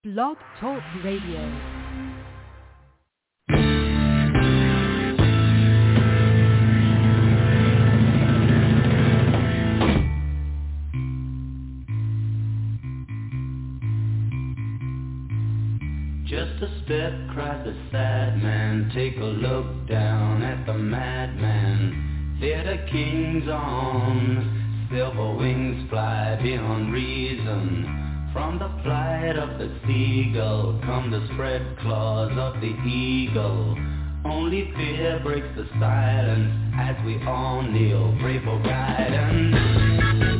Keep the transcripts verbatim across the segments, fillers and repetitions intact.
Blog Talk Radio. Just a step, cries the sad man. Take a look down at the madman. Theater kings on silver wings fly beyond reason. From the flight of the seagull come the spread claws of the eagle. Only fear breaks the silence as we all kneel, pray for guidance.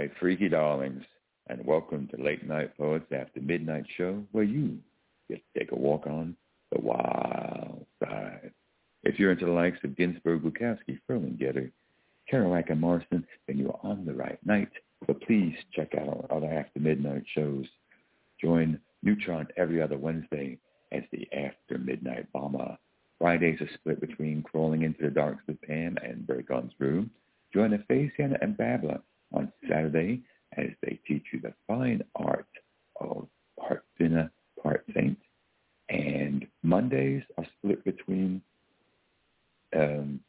my freaky darlings, and welcome to Late Night Poets After Midnight Show, where you get to take a walk on the wild side. If you're into the likes of Ginsberg, Bukowski, Furlan-Getter, Kerouac, and Morrison, then you're on the right night. But please check out our other After Midnight shows. Join Neutron every other Wednesday as the After Midnight Bomber. Fridays are split between Crawling into the Darks with Pam and Break On Through. Join the Faye, Santa, and Babbler on Saturday as they teach you the fine art of part sinner, part saint. And Mondays are split between um,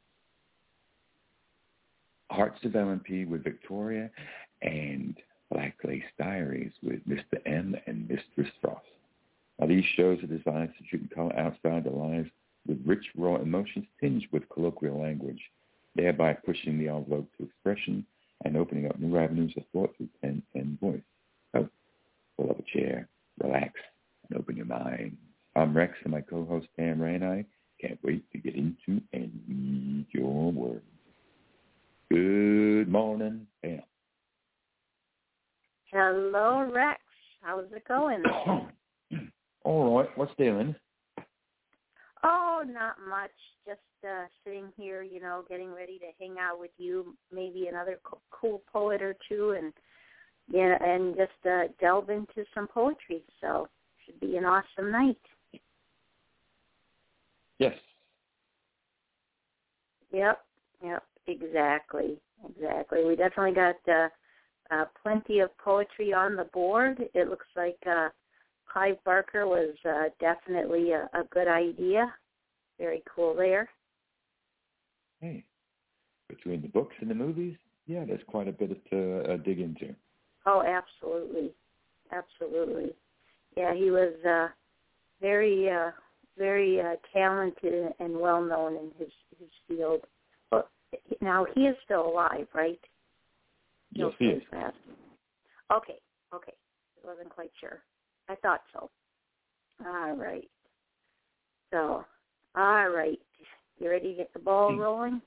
Hearts of L M P with Victoria and Black Lace Diaries with Mister M and Mistress Frost. Now, these shows are designed so you can come outside the lines with rich, raw emotions tinged with colloquial language, thereby pushing the envelope to expression and opening up new avenues of thought through pen and voice. So, pull up a chair, relax, and open your mind. I'm Rex, and my co-host Pam Ray and I can't wait to get into and read your words. Good morning, Pam. Hello, Rex. How's it going? All right. What's doing? Oh, not much. Just uh, sitting here, you know, getting ready to hang out with you, maybe another co- cool poet or two, and yeah, and just uh, delve into some poetry. So should be an awesome night. Yes. Yep. Yep. Exactly. Exactly. We definitely got uh, uh, plenty of poetry on the board. It looks like uh, Clive Barker was uh, definitely a, a good idea. Very cool there. Hey, between the books and the movies, yeah, there's quite a bit to uh, dig into. Oh, absolutely. Absolutely. Yeah, he was uh, very, uh, very uh, talented and well-known in his, his field. Well, now, he is still alive, right? Yes, he is. Okay, okay. I wasn't quite sure. I thought so. All right. So, all right. You ready to get the ball rolling?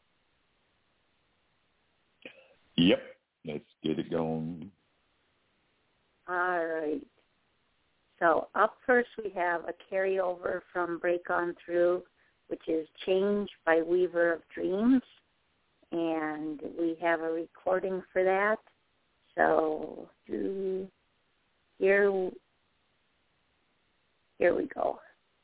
Yep. Let's get it going. All right. So up first we have a carryover from Break On Through, which is Change by Weaver of Dreams. And we have a recording for that. So here, here we go.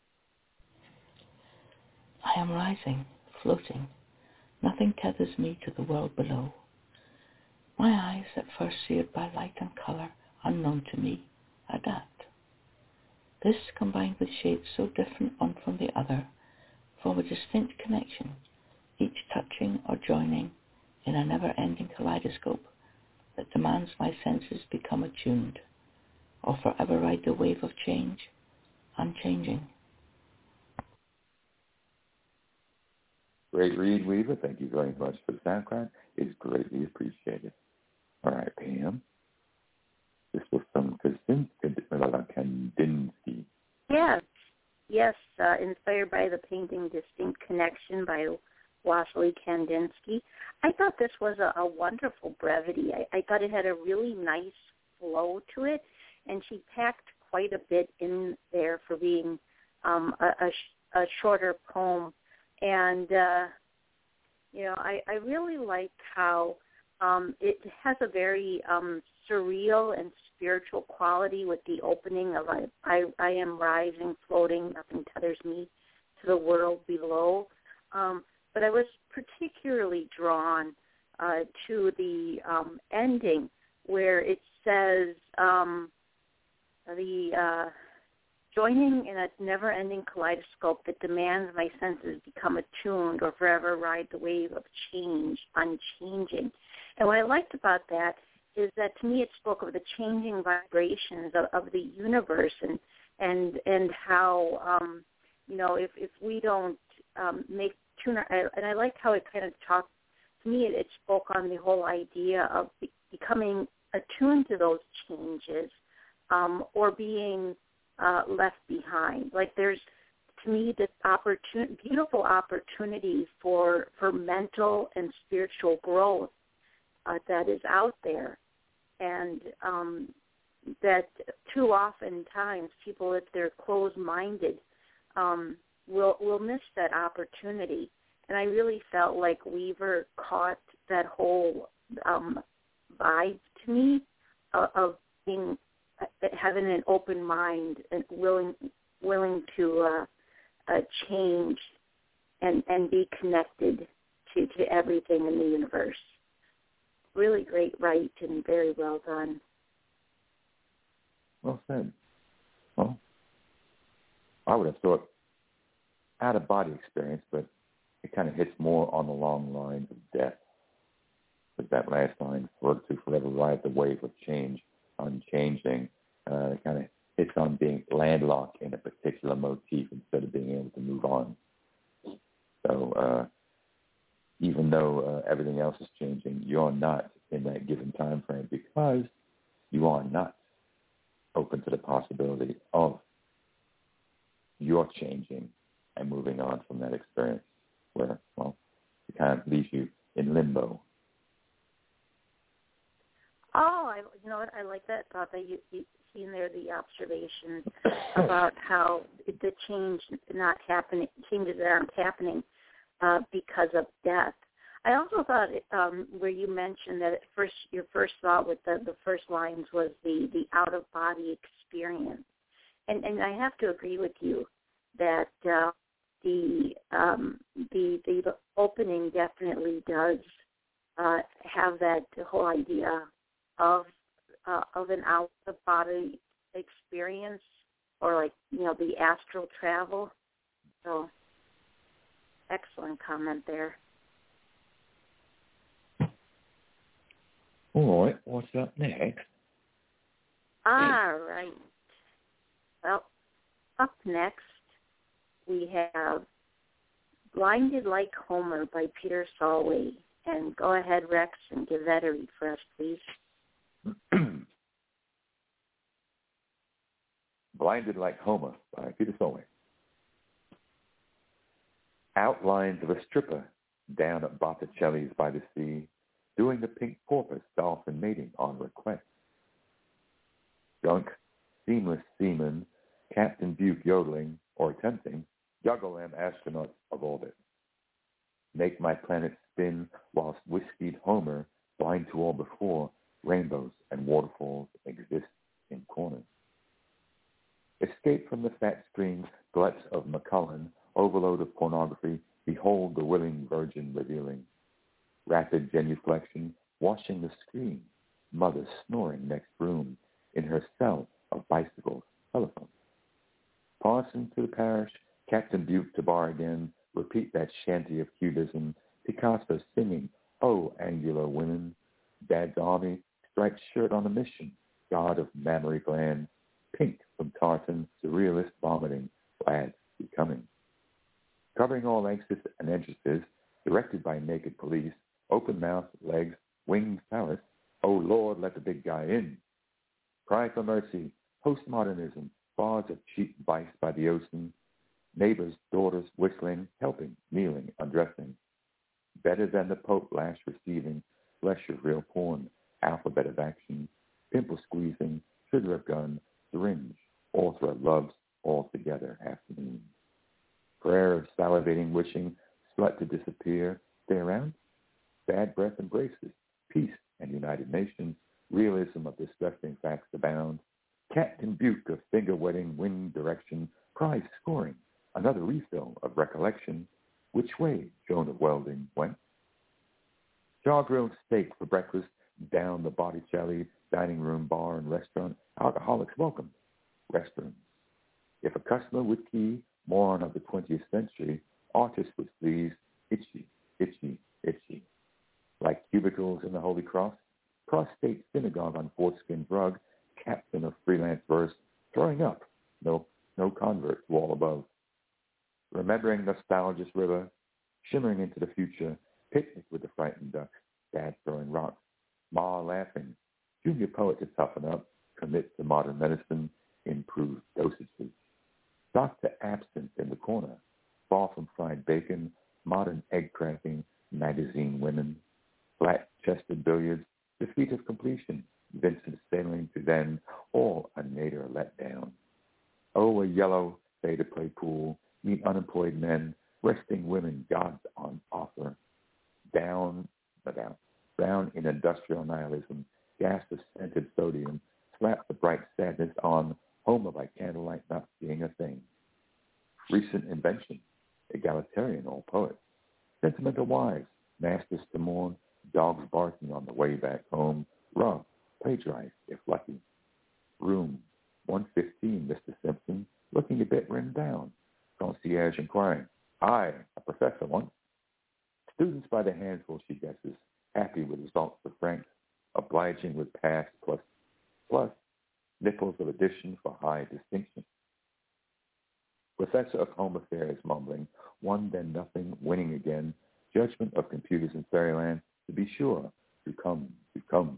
I am rising, floating. Nothing tethers me to the world below. My eyes, at first seared by light and colour unknown to me, adapt. This, combined with shades so different one from the other, form a distinct connection, each touching or joining in a never-ending kaleidoscope that demands my senses become attuned, or forever ride the wave of change, unchanging. Great read, Weaver. Thank you very much for the SoundCloud. It's greatly appreciated. All right, Pam. This was from Kandinsky. Yes, yes, uh, inspired by the painting Distinct Connection by Wassily Kandinsky. I thought this was a, a wonderful brevity. I, I thought it had a really nice flow to it, and she packed quite a bit in there for being um, a, a, a shorter poem. And, uh, you know, I, I really like how um, it has a very um, surreal and spiritual quality with the opening of I, I, I am rising, floating, nothing tethers me to the world below. Um, but I was particularly drawn uh, to the um, ending where it says um, the... Uh, joining in a never-ending kaleidoscope that demands my senses become attuned or forever ride the wave of change, unchanging. And what I liked about that is that to me it spoke of the changing vibrations of, of the universe and and and how, um, you know, if, if we don't um, make tune, our, and I liked how it kind of talked, to me it, it spoke on the whole idea of be, becoming attuned to those changes um, or being Uh, left behind. Like there's, to me, this opportun- beautiful opportunity for for mental and spiritual growth uh, that is out there. and um, that too often times people, if they're closed-minded, um, will will miss that opportunity. And I really felt like Weaver caught that whole um, vibe to me uh, of being having an open mind and willing willing to uh, uh, change and and be connected to, to everything in the universe. Really great write and very well done. Well said. Well, I would have thought out-of-body experience, but it kind of hits more on the long lines of death. With that last line, "For to forever ride the wave of change, unchanging," uh, it kind of hits on being landlocked in a particular motif instead of being able to move on. So uh, even though uh, everything else is changing, you're not in that given time frame because you are not open to the possibility of your changing and moving on from that experience where, well, it kind of leaves you in limbo. Oh, I, you know what? I like that thought that you, you seen there the observation about how the change not happening, changes that aren't happening uh, because of death. I also thought um, where you mentioned that at first your first thought with the, the first lines was the, the out of body experience, and and I have to agree with you that uh, the um, the the opening definitely does uh, have that whole idea of uh, of an out of body experience, or like, you know, the astral travel. So excellent comment there. All right, what's up next? All right. Well, up next we have Blinded Like Homer by Peter Salovey. And go ahead, Rex, and give that a read for us, please. Blinded Like Homer by Peter Salovey. Outlines of a stripper down at Botticelli's by the sea, doing the pink porpoise dolphin mating on request. Drunk, seamless seaman, Captain Buke yodeling, or attempting, juggle them astronauts of orbit. Make my planet spin whilst whiskeyed Homer, blind to all before, rainbows and waterfalls exist in corners. Escape from the fat stream gluts of Macallan, overload of pornography, behold the willing virgin revealing. Rapid genuflection, washing the screen, mother snoring next room, in her cell of bicycles, telephones. Parson to the parish, Captain Buke to bar again, repeat that shanty of cubism, Picasso singing, oh, angular women. Dad's army, striped shirt on a mission, god of mammary glands, pink from tartan, surrealist vomiting, lads becoming. Covering all exits and entrances, directed by naked police, open mouth, legs, winged palace, oh Lord, let the big guy in. Cry for mercy, postmodernism, bars of cheap vice by the ocean, neighbors, daughters, whistling, helping, kneeling, undressing. Better than the Pope lash receiving, flesh of real porn, alphabet of action, pimple squeezing, trigger of gun, syringe, author of loves all together afternoon. Prayer of salivating wishing, slut to disappear, stay around? Bad breath embraces, peace and United Nations, realism of disgusting facts abound. Captain Buke of finger-wetting wind direction, prize scoring, another refill of recollection, which way Joan of Welding went. Jaw-grilled steak for breakfast, down the Botticelli, dining room, bar, and restaurant, alcoholics welcome, restrooms. If a customer would key, moron of the twentieth century, artists with sleeves, itchy, itchy, itchy. Like cubicles in the Holy Cross, prostate synagogue on foreskin rug, captain of freelance verse, throwing up, no, no convert to all above. Remembering nostalgia's river, shimmering into the future, picnic with the frightened ducks, dad throwing rocks, ma laughing, junior poet to toughen up, commit to modern medicine, improve dosages. Doctor absent in the corner, far from fried bacon, modern egg cracking, magazine women, flat-chested billiards, defeat of completion, Vince resting women, gods on offer, down, down, down in industrial nihilism, gas of scented sodium, slap the bright sadness on, Homer by candlelight not seeing a thing. Recent invention, egalitarian old poet, sentimental wives, masters to mourn, dogs barking on the way back home, rub, plagiarize if lucky. Room one fifteen, Mister Simpson, looking a bit run down. Concierge inquiring, I, a professor once. Students by the handful, she guesses, happy with results for Frank, obliging with pass plus, plus, nipples of addition for high distinction. Professor of Home Affairs mumbling, one then nothing, winning again, judgment of computers in fairyland, to be sure, to come, to come.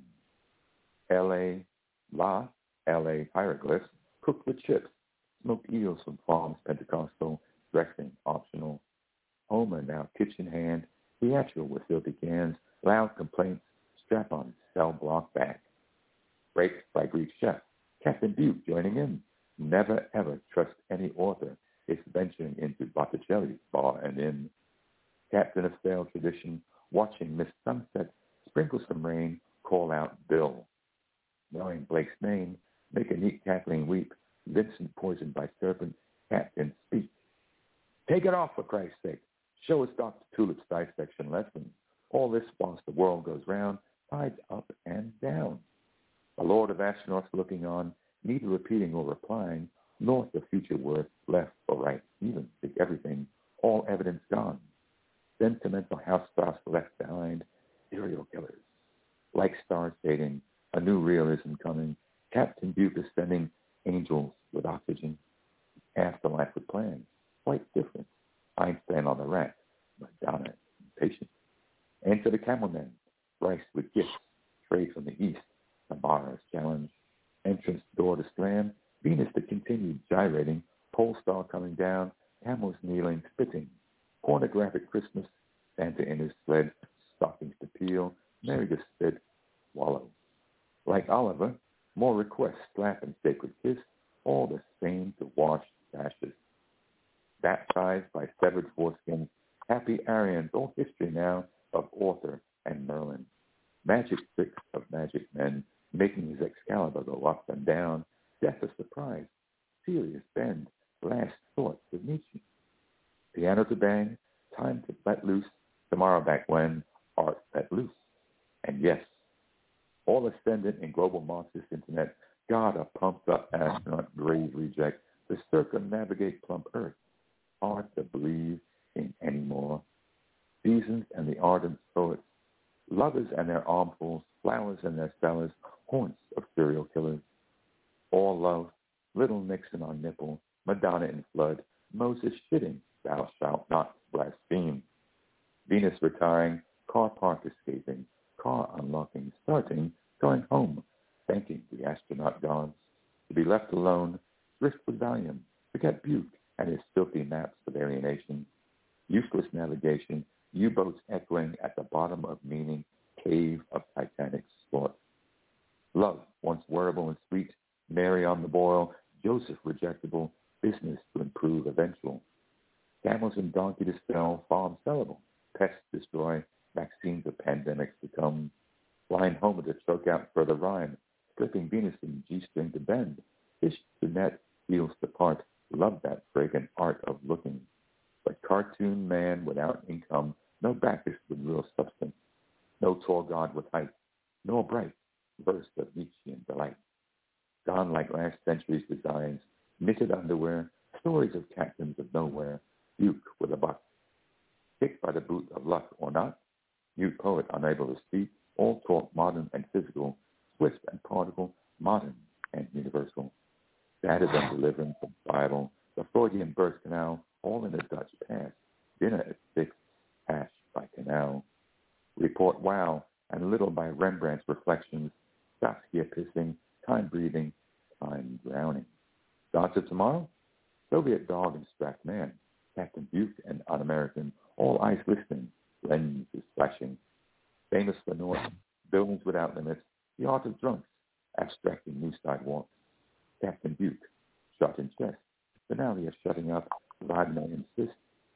L A, La, L A hieroglyphs, cooked with chips, smoked eels from farms Pentecostal, dressing optional. Homer now kitchen hand, theatrical with filthy cans, loud complaints, strap on cell block back. Raped by Greek chef, Captain Butte joining in. Never ever trust any author if venturing into Botticelli's bar and inn. Captain of stale tradition, watching Miss Sunset sprinkle some rain, call out Bill. Knowing Blake's name, make a neat Kathleen weep, Vincent poisoned by serpent, Captain speak. Take it off for Christ's sake. Show us Doctor Tulip's dissection lesson. All this whilst the world goes round, tides up and down. A lord of astronauts looking on, neither repeating or replying, north of future worth, left or right, even, take everything, all evidence gone. Sentimental house spouse left behind, serial killers. Like stars dating, a new realism coming, Captain Butte is sending angels with oxygen. Afterlife with plans, quite different. Einstein on the rack, Madonna impatient. Enter the camelmen, rice with gifts, trade from the east, Tamara's challenge. Entrance door to slam, Venus to continue gyrating, pole star coming down, camels kneeling, spitting. Pornographic Christmas, Santa in his sled, stockings to peel, Mary to spit, swallow. Like Oliver, more requests, slap and sacred kiss, all the same to wash ashes. Baptized by severed foreskins, happy Aryans, all history now of Arthur and Merlin. Magic tricks of magic men, making his Excalibur go up and down, death of surprise, serious bend, last thoughts of Nietzsche. Piano to bang, time to let loose, tomorrow back when, art let loose. And yes, all ascendant in global Marxist internet, God a pumped up astronaut grave reject to circumnavigate plump earth, hard to believe in anymore. Seasons and the ardent poets, lovers and their armfuls, flowers and their cellars, haunts of serial killers. All love, little Nixon on nipple, Madonna in flood, Moses shitting, thou shalt not blaspheme. Venus retiring, car park escaping, car unlocking, starting, going home, thanking the astronaut gods. To be left alone, drift with Valium, forget Butte and his filthy maps of alienation. Useless navigation, U-boats echoing at the bottom of meaning, cave of Titanic sport. Love, once wearable and sweet, Mary on the boil, Joseph rejectable, business to improve eventual. Camels and donkey to sell, farm sellable, pests destroy, vaccines of pandemics to come. Blind Homer to choke out further rhyme, slipping Venus in G-string to bend, fish to net, heels to part, love that fragrant art of looking. But cartoon man without income, no Bacchus with real substance, no tall god with height, nor bright verse of Nietzschean delight. Gone like last century's designs, knitted underwear, stories of captains of nowhere, Duke with a buck. Kicked by the boot of luck or not, mute poet unable to speak, all talk modern and physical, swift and particle, modern and universal. Battered and deliverance from Bible, the Freudian birth canal, all in the Dutch past, dinner at six, hash by canal. Report wow, and little by Rembrandt's reflections, Saskia pissing, time breathing, time drowning. Gods of tomorrow? Soviet dog and strapped man, Captain Butte and un-American, all eyes listening, lenses flashing. Famous for North, buildings without limits, the art of drunks, abstracting new sidewalks. Captain Butte, shot in chest, finale of shutting up, Wagner insists,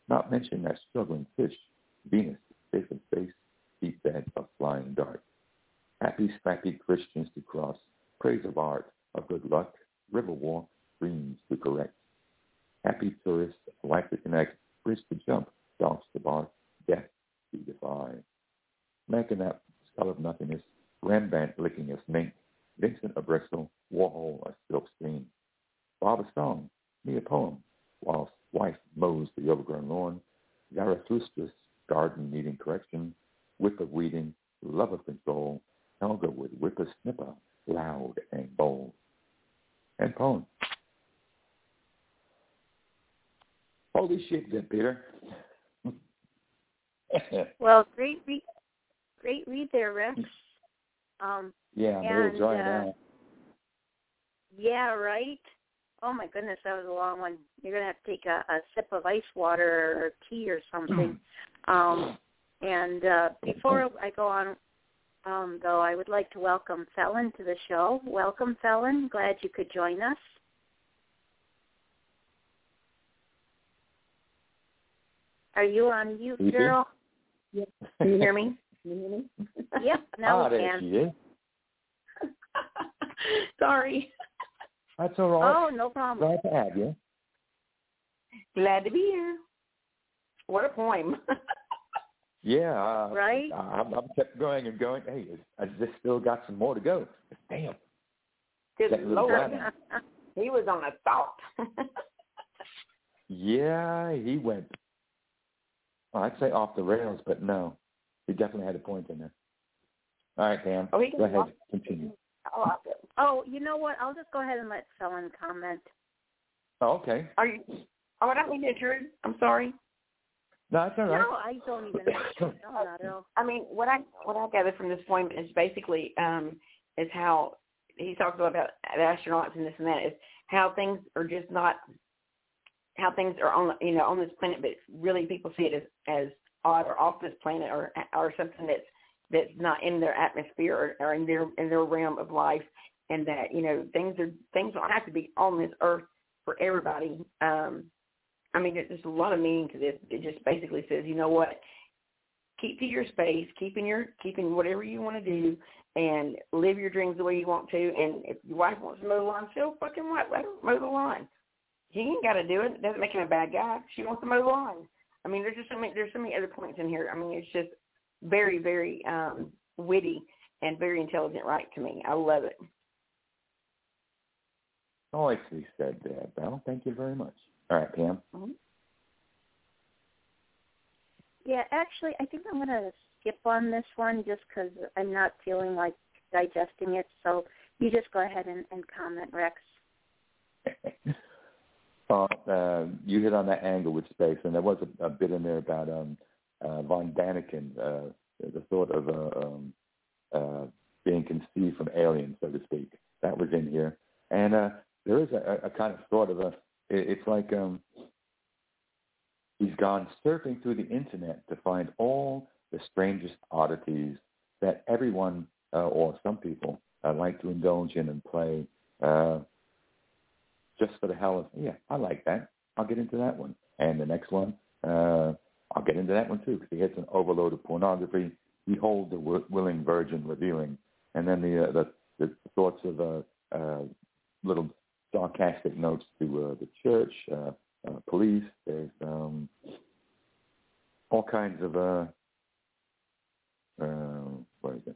not mentioning that struggling fish, Venus, safe in space, deep bed of flying darts. Happy, scrappy Christians to cross, praise of art, of good luck, river walk, dreams to correct. Happy tourists, life to connect, bridge to jump, dogs to bark, death to defy. Making that skull of nothingness, Rembrandt licking a snake, Vincent a Bristol, Warhol a silk screen. Bob a song, me a poem, whilst wife mows the overgrown lawn, Zarathustra's garden needing correction, whip of weeding, love of control, Helga with whippersnipper, loud and bold. And poem. Holy shit, good Peter. Well, great read, great read there, Rex. Um, yeah, I'm and, a little dry uh, now. Yeah, right? Oh, my goodness, that was a long one. You're going to have to take a, a sip of ice water or tea or something. um, and uh, before I go on, um, though, I would like to welcome Felon to the show. Welcome, Felon. Glad you could join us. Are you on mute, You girl? Yep. Can you hear me? Can you hear me? Yep, now ah, we there can. she is. Sorry. That's all right. Oh, no problem. Glad to have you. Glad to be here. What a poem. Yeah. Uh, Right? I, I kept going and going. Hey, I just still got some more to go. Damn. Good Getting a little Lord. loud. He was on a thought. Yeah, he went, well, I'd say off the rails, but no. He definitely had a point in there. All right, Pam. Oh, he can go ahead. walk. Continue. I like it. Oh, you know what? I'll just go ahead and let Felon comment. Oh, okay. Are you? Oh, I don't mean to intrude. I'm sorry. No, it's all right. No, I don't even know. No, not at all. I mean, what I what I gathered from this poem is basically um, is how he talks about the astronauts and this and that is how things are just not how things are on you know on this planet, but really people see it as as odd or off this planet or or something that's that's not in their atmosphere or, or in their in their realm of life, and that you know things are things don't have to be on this earth for everybody. Um, I mean, there's a lot of meaning to this. It just basically says, you know what, keep to your space, keep in your, keeping whatever you want to do, and live your dreams the way you want to. And if your wife wants to mow the lawn, she'll fucking what, let her mow the lawn. He ain't got to do it. It doesn't make him a bad guy. She wants to mow the lawn. I mean, there's just so many, there's so many other points in here. I mean, it's just very, very um, witty and very intelligent right to me. I love it. Oh, I see, said uh, Belle. Thank you very much. All right, Pam. Mm-hmm. Yeah, actually, I think I'm going to skip on this one just because I'm not feeling like digesting it. So you just go ahead and, and comment, Rex. uh, uh, you hit on that angle with space, and there was a, a bit in there about um, uh, von Daniken, uh, the thought of uh, um, uh, being conceived from aliens, so to speak. That was in here. And uh, there is a, a kind of thought of a, it's like um, he's gone surfing through the internet to find all the strangest oddities that everyone uh, or some people uh, like to indulge in and play uh, just for the hell of, yeah, I like that. I'll get into that one. And the next one, uh, I'll get into that one too, because he hits an overload of pornography. Behold the w- willing virgin revealing. And then the uh, the, the thoughts of uh, uh, little sarcastic notes to uh, the church, uh, uh, police. There's um, all kinds of, uh, uh, what is it?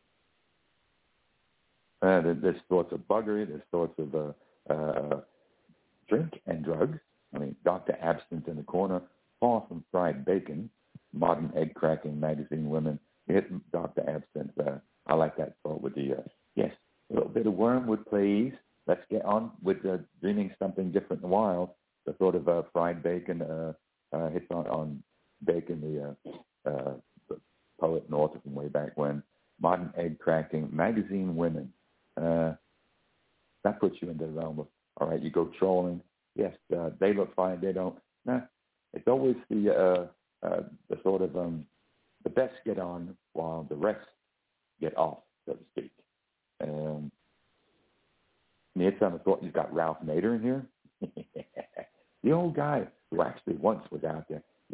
Uh, there, there's thoughts of buggery. There's thoughts of uh, uh, drink and drugs. I mean, Doctor Absinthe in the corner, far from fried bacon, modern egg-cracking magazine women. Hit Doctor Absinthe. Uh, I like that thought with the, uh, yes, a little bit of wormwood, please. Let's get on with uh, dreaming something different and wild. The thought of uh, fried bacon uh, uh, hits on, on bacon, the, uh, uh, the poet North from way back when. Modern egg-cracking magazine women. Uh, that puts you into the realm of, all right, you go trolling. Yes, uh, they look fine. They don't. Nah, it's always the uh, uh, the sort of um, the best get on while the rest get off, so to speak. Um, it's on the thought you've got Ralph Nader in here. The old guy who actually once was out there.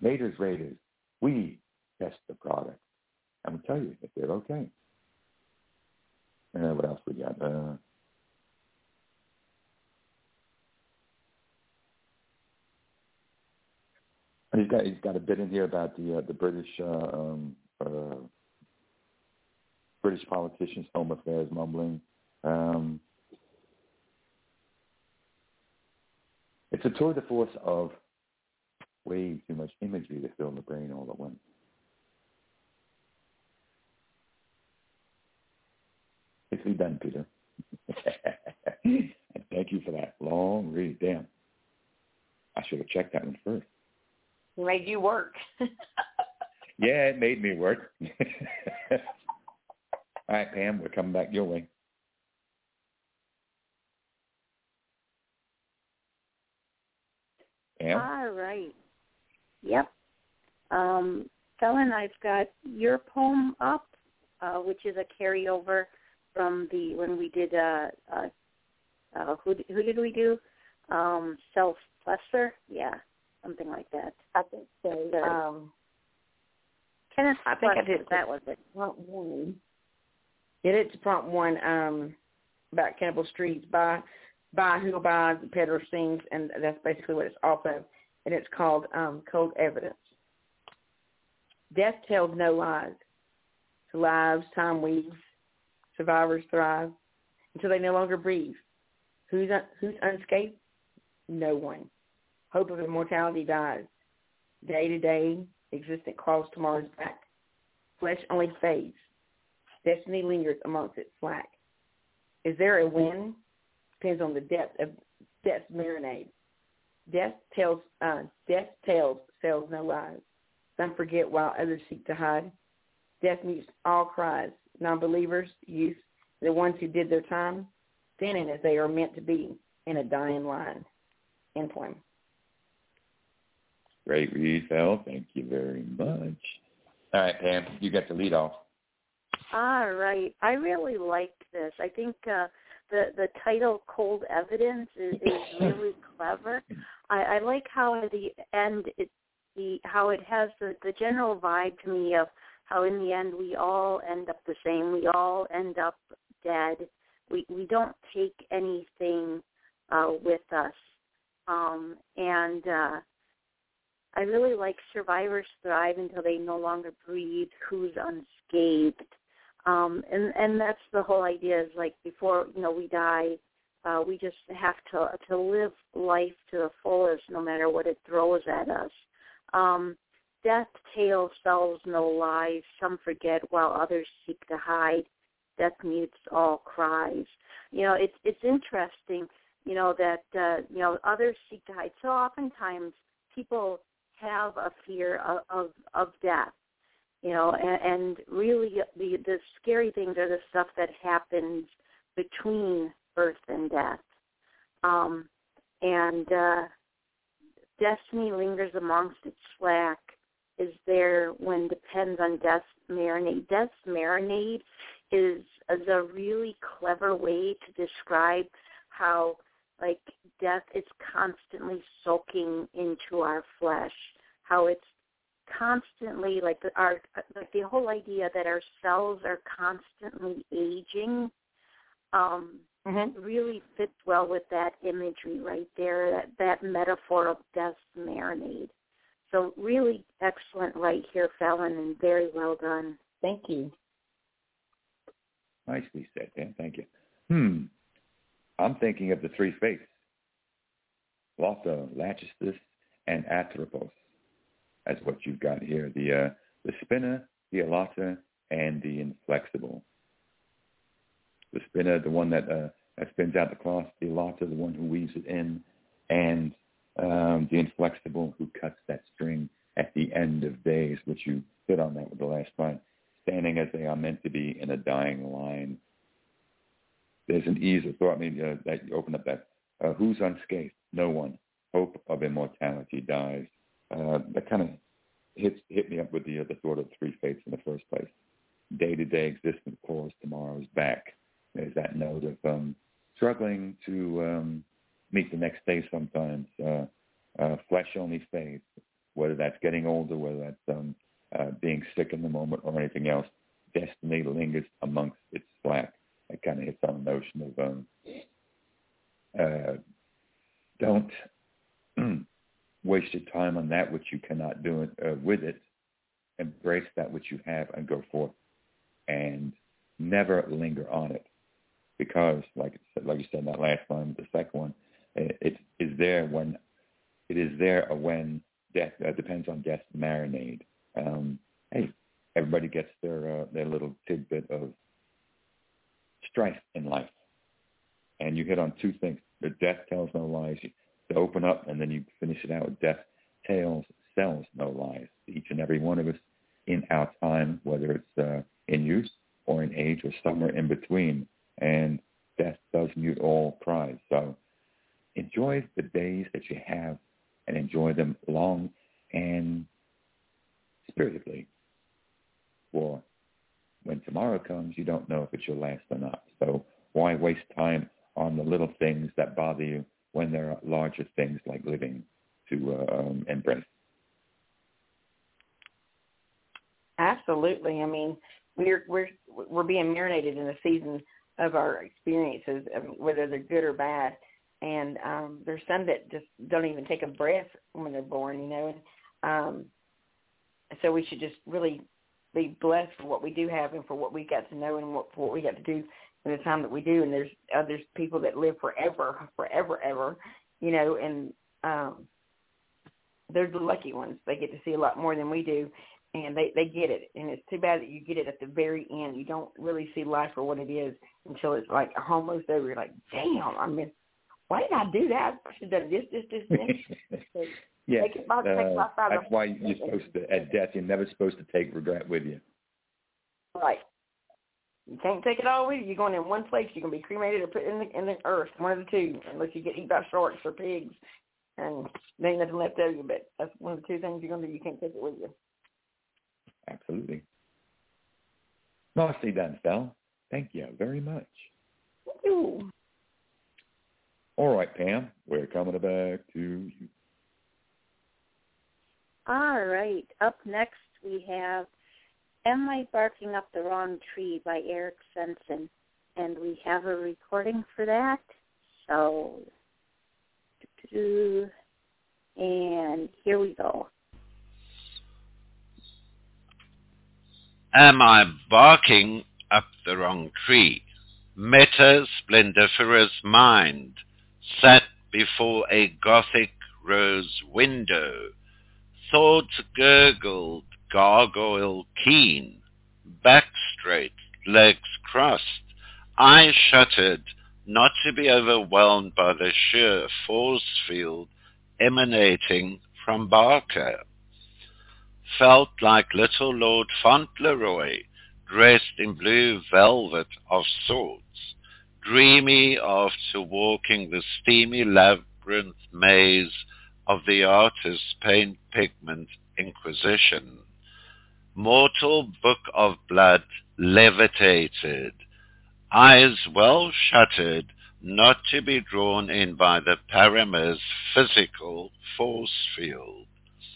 Raiders, Raiders, we test the product. I'm going to tell you if they're okay. Uh, what else we got? Uh, he's got he's got a bit in here about the uh, the British uh, um, uh, British politicians' home affairs mumbling. Um, it's a tour de force of way too much imagery to fill the brain all at once. Nicely done, Peter. And thank you for that long read. Damn. I should have checked that one first. It made you work. Yeah, it made me work. All right, Pam, we're coming back your way. Pam? All right. Yep. Um, Felon, I've got your poem up, uh, which is a carryover from the when we did uh, uh, uh, who who did we do? Um, Self-Plesser? Yeah, something like that. I think so. The, um, Kenneth I think Plesser, I did. That was it. Prompt one. Yeah, it's prompt one um, about Cannibal Streets by by Who Buys, Peddler Sings, and that's basically what it's off of. And it's called um, Cold Evidence. Death tells no lies. To lives, time weaves. Survivors thrive until they no longer breathe. Who's un- who's unscathed? No one. Hope of immortality dies. Day to day, existence claws tomorrow's back. Flesh only fades. Destiny lingers amongst its slack. Is there a win? Depends on the depth of death's marinade. Death tells, uh, death tells, sells no lies. Some forget while others seek to hide. Death mutes all cries. Non-believers, youth, the ones who did their time, standing as they are meant to be in a dying line. End poem. Great read, Phil. Thank you very much. All right, Pam, you got the lead off. All right. I really liked this. I think uh, the the title "Cold Evidence" is, is really clever. I, I like how at the end it the how it has the, the general vibe to me of how in the end we all end up the same. We all end up dead. We we don't take anything uh, with us. Um, and uh, I really like survivors thrive until they no longer breathe. Who's unscathed? Um, and and that's the whole idea. Is like before you know we die, uh, we just have to to live life to the fullest, no matter what it throws at us. Um, Death tales tells no lies. Some forget while others seek to hide. Death mutes all cries. You know, it's it's interesting. You know that uh, you know others seek to hide. So oftentimes people have a fear of of, of death. You know, and, and really the the scary things are the stuff that happens between birth and death. Um, and uh, destiny lingers amongst its slack. Is there when depends on death's marinade. Death's marinade is, is a really clever way to describe how, like, death is constantly soaking into our flesh, how it's constantly, like, the, our, like the whole idea that our cells are constantly aging um, mm-hmm. really fits well with that imagery right there, that, that metaphor of death's marinade. So really excellent right here, Felon, and very well done. Thank you. Nicely said, Dan. Thank you. Hmm. I'm thinking of the three faiths, Lotha, Lachesis, and Atropos, as what you've got here. The uh, the spinner, the Alata, and the inflexible. The spinner, the one that, uh, that spins out the cloth, the Alata, the one who weaves it in, and Um, the inflexible who cuts that string at the end of days, which you hit on that with the last line, standing as they are meant to be in a dying line. There's an ease of thought. I mean, uh, that you open up that, uh, who's unscathed? No one. Hope of immortality dies. Uh, that kind of hits hit me up with the, uh, the thought of three faiths in the first place. Day-to-day existence claws tomorrow's back. There's that note of um, struggling to um, meet the next day sometimes. Uh, uh, flesh only fades. whether that's getting older, whether that's um, uh, being sick in the moment or anything else. Destiny lingers amongst its slack. It kind of hits on the notion of um, uh, don't waste your time on that which you cannot do it, uh, with it. Embrace that which you have and go forth, and never linger on it, because, like it said, like you said in that last one, the second one, it, it is there when it is there when death uh, depends on death's marinade. Um, hey, everybody gets their uh, their little tidbit of strife in life, and you hit on two things: the death tells no lies. You, to open up, and then you finish it out with death tells sells no lies. Each and every one of us in our time, whether it's uh, in youth or in age or somewhere in between, and death does mute all cries. So enjoy the days that you have, and enjoy them long and spiritedly. For when tomorrow comes, you don't know if it's your last or not. So why waste time on the little things that bother you when there are larger things like living to uh, um, embrace? Absolutely. I mean, we're we're we're being marinated in the season of our experiences, whether they're good or bad. And um, there's some that just don't even take a breath when they're born, you know. And um, so we should just really be blessed for what we do have and for what we got to know and what, for what we got to do in the time that we do. And there's other people that live forever, forever, ever, you know, and um, they're the lucky ones. They get to see a lot more than we do, and they, they get it. And it's too bad that you get it at the very end. You don't really see life for what it is until it's like almost over. You're like, damn, I mean, why did I do that? I should have done this, this, this, this. So yes, take it by, take it by uh, that's why you're supposed to, at death, you're never supposed to take regret with you. Right. You can't take it all with you. You're going in one place. You're going to be cremated or put in the, in the earth, one of the two, unless you get eaten by sharks or pigs. And there ain't nothing left of you, but that's one of the two things you're going to do. You can't take it with you. Absolutely. Nicely done, Phil. Thank you very much. Thank you. All right, Pam, we're coming back to you. All right. Up next, we have Am I Barking Up the Wrong Tree by Eric Svensson. And we have a recording for that. So, and here we go. Am I barking up the wrong tree? Meta splendiferous mind sat before a Gothic rose window. Thoughts gurgled, gargoyle keen, back straight, legs crossed, eyes shuttered, not to be overwhelmed by the sheer force field emanating from Barker. Felt like little Lord Fauntleroy, dressed in blue velvet of sorts, dreamy after walking the steamy labyrinth maze of the artist's paint pigment inquisition. Mortal book of blood levitated, eyes well shuttered, not to be drawn in by the paramour's physical force field.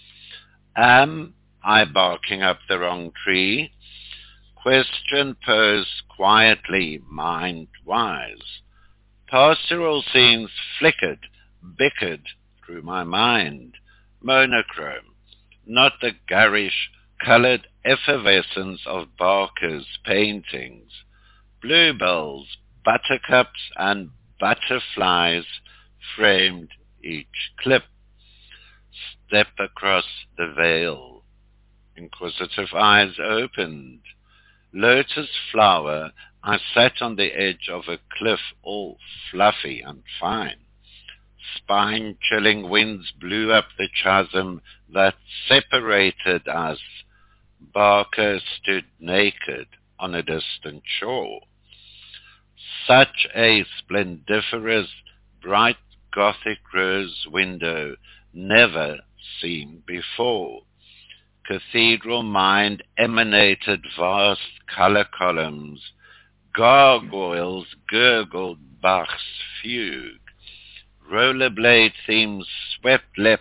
Am I barking up the wrong tree? Question posed quietly, mind-wise. Pastoral scenes flickered, bickered through my mind. Monochrome, not the garish, coloured effervescence of Barker's paintings. Bluebells, buttercups, and butterflies framed each clip. Step across the veil. Inquisitive eyes opened. Lotus flower, I sat on the edge of a cliff all fluffy and fine. Spine-chilling winds blew up the chasm that separated us. Barker stood naked on a distant shore. Such a splendiferous, bright Gothic rose window never seen before. Cathedral mind emanated vast colour columns. Gargoyles gurgled Bach's fugue. Rollerblade themes swept leapt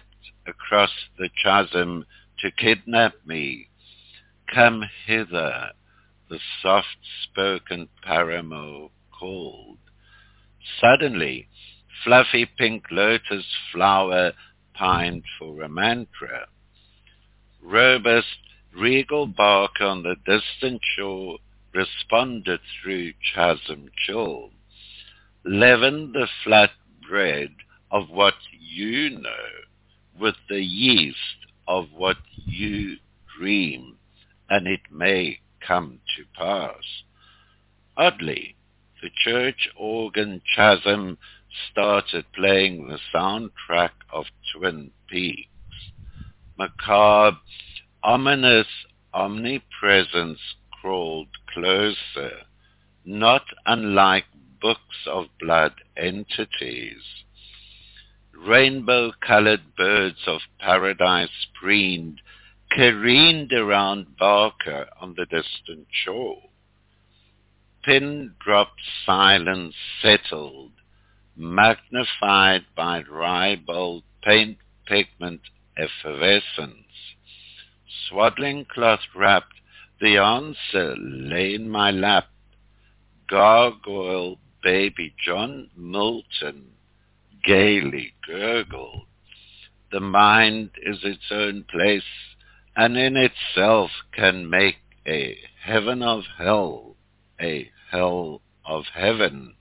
across the chasm to kidnap me. Come hither, the soft-spoken paramour called. Suddenly, fluffy pink lotus flower pined for a mantra. Robust, regal bark on the distant shore responded through chasm chill. Leaven the flat bread of what you know with the yeast of what you dream, and it may come to pass. Oddly, the church organ chasm started playing the soundtrack of Twin Peaks. Macabre, ominous omnipresence crawled closer, not unlike books of blood entities. Rainbow-colored birds of paradise preened, careened around Barker on the distant shore. Pin-drop silence settled, magnified by ribald paint pigment effervescence. Swaddling cloth wrapped, the answer lay in my lap. Gargoyle baby John Milton gaily gurgled. The mind is its own place, and in itself can make a heaven of hell, a hell of heaven.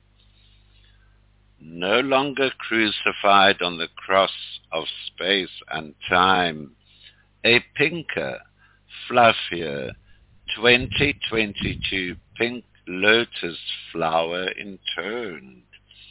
No longer crucified on the cross of space and time, a pinker, fluffier, twenty twenty-two pink lotus flower intoned.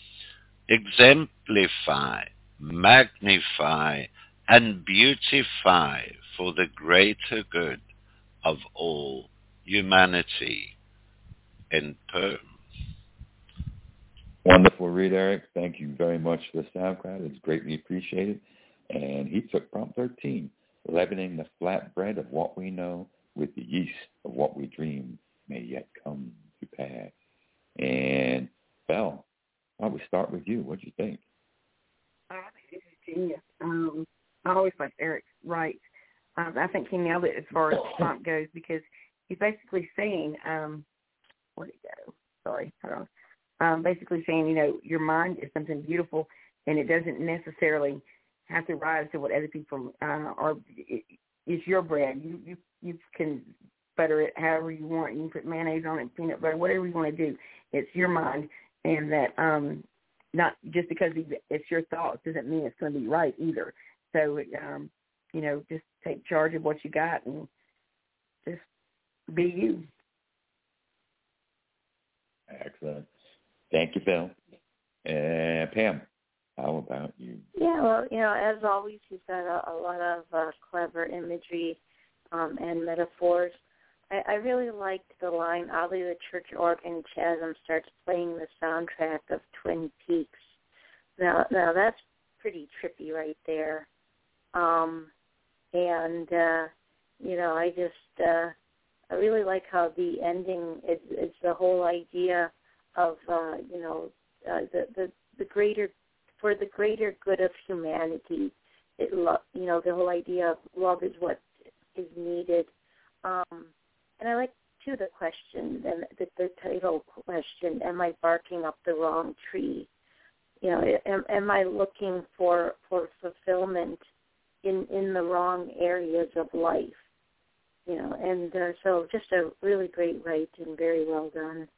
Exemplify, magnify, and beautify for the greater good of all humanity. In poem. Wonderful read, Eric. Thank you very much for the SoundCloud. It's greatly appreciated. And he took prompt thirteen, leavening the flatbread of what we know with the yeast of what we dream may yet come to pass. And, Belle, why don't we start with you? What do you think? I think this is genius. Um, I always like Eric's right. Um, I think he nailed it as far as prompt goes because he's basically saying, um, where did he go? Sorry, hold on. Um, basically saying, you know, your mind is something beautiful, and it doesn't necessarily have to rise to what other people uh, are. It, it's your bread. You, you you can butter it however you want. You can put mayonnaise on it, peanut butter, whatever you want to do. It's your mind, and that um, not just because it's your thoughts doesn't mean it's going to be right either. So, um, you know, just take charge of what you got and just be you. Excellent. Thank you, Phil. And uh, Pam, how about you? Yeah, well, you know, as always, he's got a, a lot of uh, clever imagery um, and metaphors. I, I really liked the line, oddly, the church organ chasm starts playing the soundtrack of Twin Peaks. Now, now that's pretty trippy right there. Um, and, uh, you know, I just, uh, I really like how the ending is, is the whole idea of, uh, you know, uh, the, the, the greater, for the greater good of humanity. It, lo- you know, the whole idea of love is what is needed. Um, and I like, too, the question, and the, the title question, am I barking up the wrong tree? You know, am, am I looking for, for fulfillment in, in the wrong areas of life? You know, and uh, so just a really great write and very well done.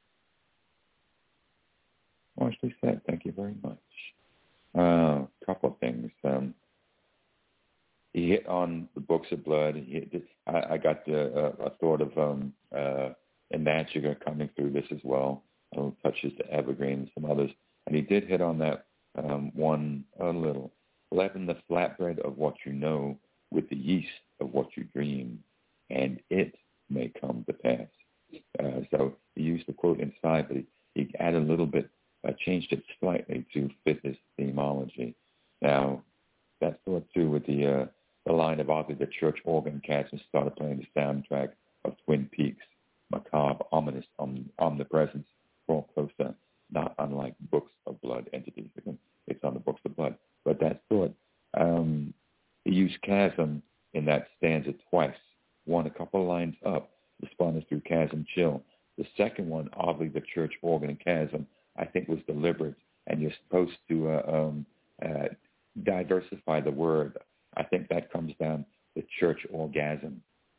Nicely said. Thank you very much. A uh, couple of things. Um, he hit on the books of blood. He hit, I, I got the, uh, a thought of um, uh, and Manchiger coming through this as well. Uh, touches the evergreen and some others. And he did hit on that um, one a little. Leaven the flatbread of what you know with the yeast of what you dream, and it may come to pass. Uh, so he used the quote inside, but he, he added a little bit, uh, changed it slightly to fit his themology. Now, that's thought too with the uh, the line of obviously the church organ cats and started playing the soundtrack of Twin Peaks, macabre, ominous, om- omnipresence, draw closer, not unlike books of blood entities. It's on the books of blood. But that thought, um, used chasm in that stanza twice. One a couple of lines up, responded through chasm chill. The second one, oddly, the church organ and chasm, I think was deliberate, and you're supposed to uh, um, uh, diversify the word. I think that comes down to church orgasm.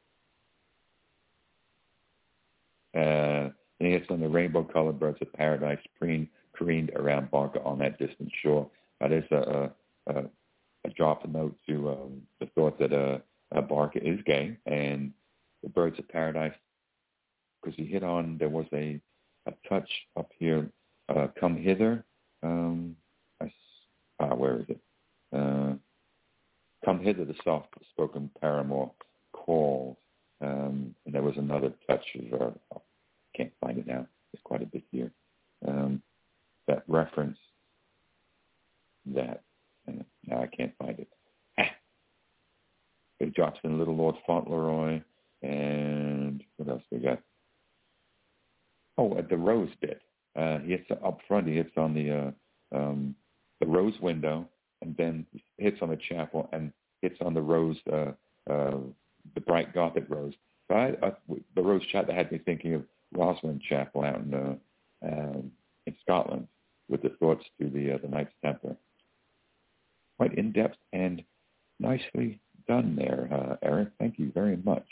Uh, and it's on the rainbow-colored birds of paradise preen, careened around Barker on that distant shore. That is a, a, a drop a note to um, the thought that uh, uh, Barker is gay, and the birds of paradise, because he hit on, there was a, a touch up here, uh, come hither. Um, I, ah, where is it? Uh, come hither, the soft-spoken paramour calls. Um, and there was another touch of, uh, I can't find it now. There's quite a bit here. Um, that reference that, and now I can't find it. Ah. It drops in Little Lord Fauntleroy, and what else we got? Oh, at the rose bit. Uh, he hits up front. He hits on the uh, um, the rose window, and then hits on the chapel, and hits on the rose, uh, uh, the bright Gothic rose. So I, I, the rose chapel had me thinking of Rosalind Chapel out in uh, um, in Scotland, with the thoughts to the uh, the Knights Templar. Quite in depth and nicely done there, uh, Eric. Thank you very much.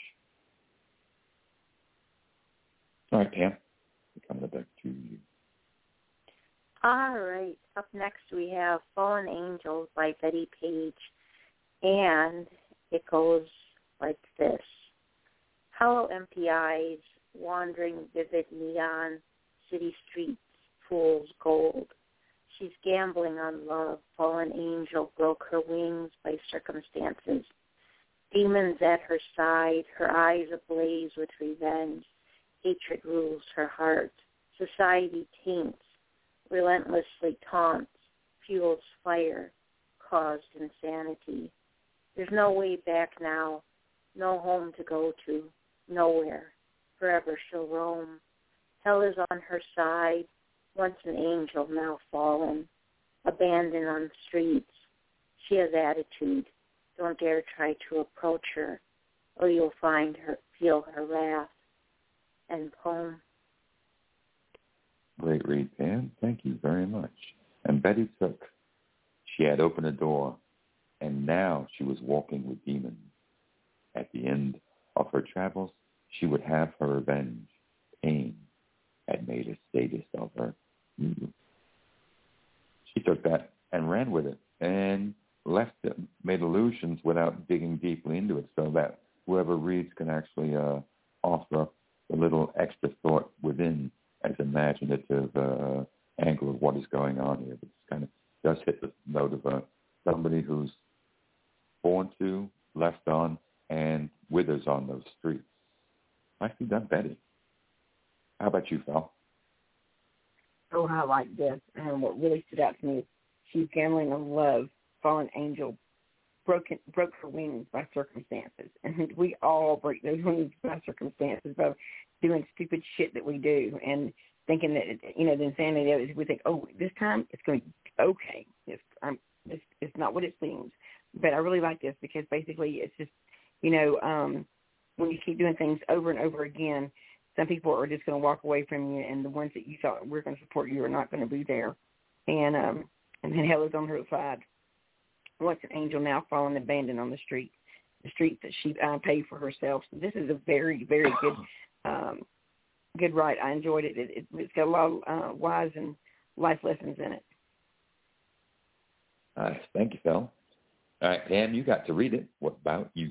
All right, Pam, coming back to you. All right. Up next we have Fallen Angels by Betty Page, and it goes like this. Hollow empty eyes, wandering vivid neon, city streets, fool's gold. She's gambling on love. Fallen angel broke her wings by circumstances. Demons at her side, her eyes ablaze with revenge. Hatred rules her heart. Society taints, relentlessly taunts, fuels fire, caused insanity. There's no way back now, no home to go to, nowhere. Forever she'll roam. Hell is on her side, once an angel, now fallen, abandoned on the streets. She has attitude. Don't dare try to approach her, or you'll find her, feel her wrath. And poem. Great read, Pam. Thank you very much. And Betty took. She had opened a door, and now she was walking with demons. At the end of her travels, she would have her revenge. Pain had made a sadist of her. Mm-hmm. She took that and ran with it and left it, made illusions without digging deeply into it, so that whoever reads can actually uh, offer a little extra thought within as imaginative uh, angle of what is going on here. But it kind of does hit the note of uh, somebody who's born to, left on, and withers on those streets. Nicely done, Betty. How about you, Phil? Oh, I like this. And what really stood out to me is she's gambling on love. Fallen angel broken, broke her wings by circumstances. And we all break those wings by circumstances, by doing stupid shit that we do and thinking that, you know, the insanity of it is we think, oh, this time it's going to be okay. It's, I'm, it's, it's not what it seems. But I really like this because basically it's just, you know, um, when you keep doing things over and over again, some people are just going to walk away from you, and the ones that you thought were going to support you are not going to be there. And um, and then hell is on her side. Once an angel, now fallen abandoned on the street, the streets that she uh, paid for herself. So this is a very, very good um, good write. I enjoyed it. it, it it's got a lot of uh, wise and life lessons in it. Nice. Thank you, Phil. All right, Pam, you got to read it. What about you?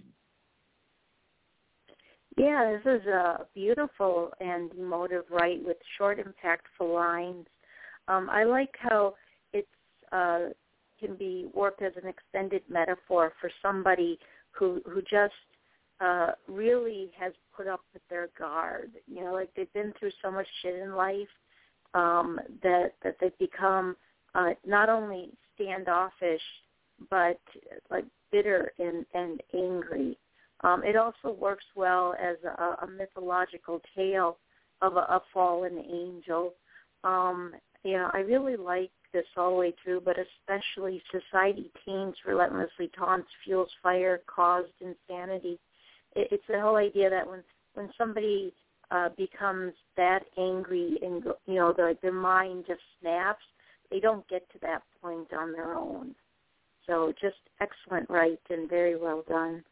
Yeah, this is a beautiful and emotive write with short, impactful lines. Um, I like how it's uh, can be worked as an extended metaphor for somebody who who just uh, really has put up with their guard. You know, like they've been through so much shit in life um, that that they've become uh, not only standoffish but like bitter and, and angry. Um, it also works well as a, a mythological tale of a, a fallen angel. Um, you know, I really like this all the way through, but especially society tames, relentlessly taunts, fuels fire, caused insanity. It, it's the whole idea that when when somebody uh, becomes that angry and, you know, the, their mind just snaps, they don't get to that point on their own. So just excellent right and very well done.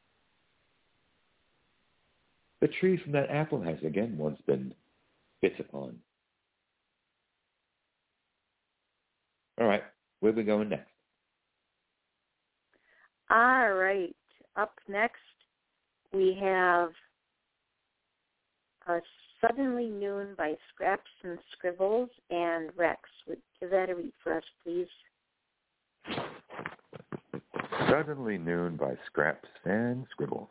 The tree from that apple has again once been bit upon. All right, where are we going next? All right, up next we have uh, Suddenly Noon by Scraps and Scribbles and Rex. Would give that a read for us, please. Suddenly Noon by Scraps and Scribbles.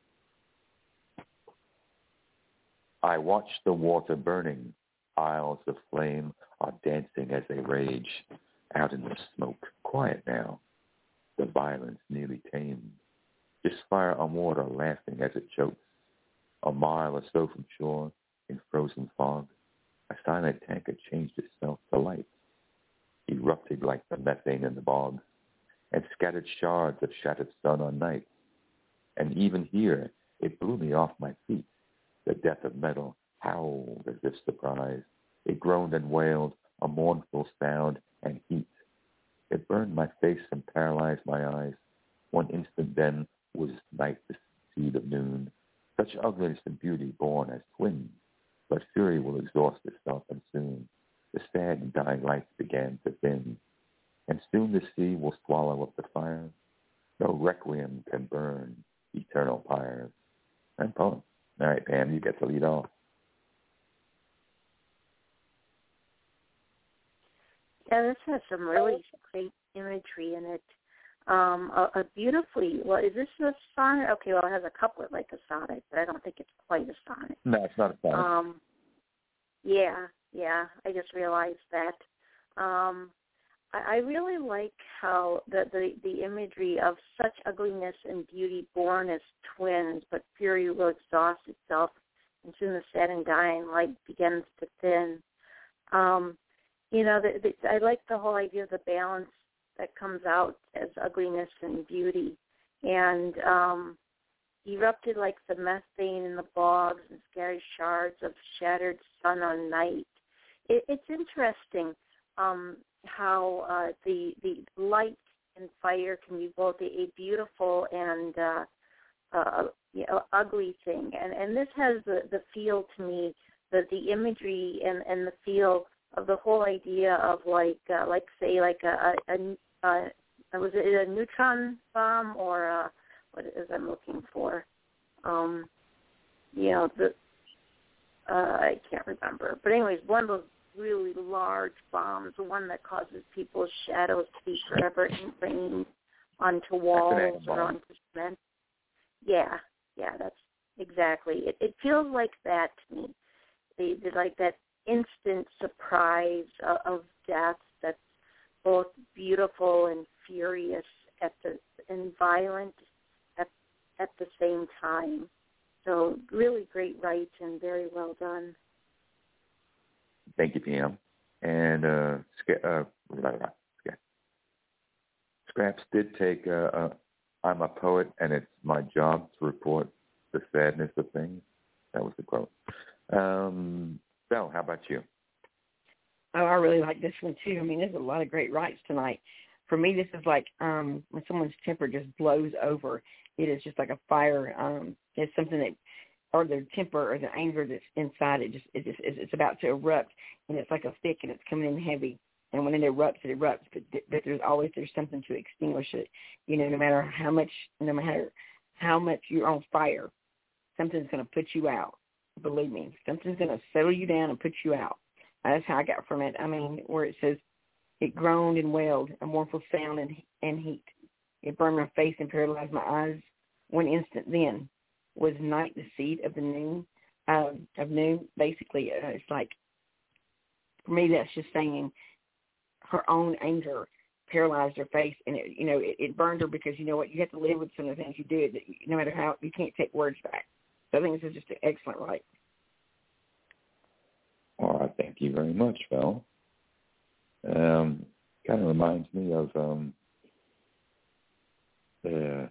I watch the water burning. Isles of flame are dancing as they rage. Out in the smoke, quiet now. The violence nearly tamed. Just fire on water laughing as it chokes. A mile or so from shore, in frozen fog, a silent tanker changed itself to light. Erupted like the methane in the bog, and scattered shards of shattered sun on night. And even here, it blew me off my feet. The death of metal howled as if surprised. It groaned and wailed, a mournful sound and heat. It burned my face and paralyzed my eyes. One instant then was night the seed of noon. Such ugliness and beauty born as twins. But fury will exhaust itself, and soon the sad and dying lights began to thin. And soon the sea will swallow up the fire. No requiem can burn eternal pyres. I'm poem. All right, Pam, you get to lead off. Yeah, this has some really great imagery in it. Um, a, a beautifully, well, is this a sonnet? Okay, well, it has a couplet like a sonnet, but I don't think it's quite a sonnet. No, it's not a sonnet. Um, yeah, yeah, I just realized that. Um, I, I really like how the, the, the imagery of such ugliness and beauty born as twins, but fury will exhaust itself, and soon the sad and dying light begins to thin. Um, you know, the, the, I like the whole idea of the balance that comes out as ugliness and beauty, and um, erupted like the methane in the bogs and scattered shards of shattered sun on night. It, it's interesting um, how uh, the the light and fire can be both a, a beautiful and uh, uh, you know, ugly thing, and and this has the, the feel to me, the the imagery and, and the feel of the whole idea of like uh, like say like a, a, a Uh, was it a neutron bomb or a, what is I'm looking for? Um, you know, the uh, I can't remember. But anyways, one of those really large bombs, the one that causes people's shadows to be forever ingrained onto walls or onto cement. Yeah, yeah, that's exactly. It, it feels like that to me. They, they like that instant surprise of, of death that's both beautiful and furious at the and violent at at the same time. So really great write and very well done. Thank you, Pam. And uh, uh, Scraps did take uh, uh, I'm a poet and it's my job to report the sadness of things. That was the quote. Um, Belle, how about you? Oh, I really like this one, too. I mean, there's a lot of great writes tonight. For me, this is like um, when someone's temper just blows over. It is just like a fire. Um, it's something that, or their temper or the anger that's inside it, just, it just it's about to erupt, and it's like a stick, and it's coming in heavy. And when it erupts, it erupts, but, but there's always there's something to extinguish it. You know, no matter how much, no matter how much you're on fire, something's going to put you out. Believe me, something's going to settle you down and put you out. That's how I got from it. I mean, where it says, it groaned and wailed, a mournful sound and, and heat. It burned my face and paralyzed my eyes. One instant then was night the seed of the noon, uh, of noon. Basically, uh, it's like, for me, that's just saying her own anger paralyzed her face, and it, you know, it, it burned her because, you know what, you have to live with some of the things you did, that no matter how, you can't take words back. So I think this is just an excellent write. All right, thank you very much, Val. Um, kind of reminds me of um, the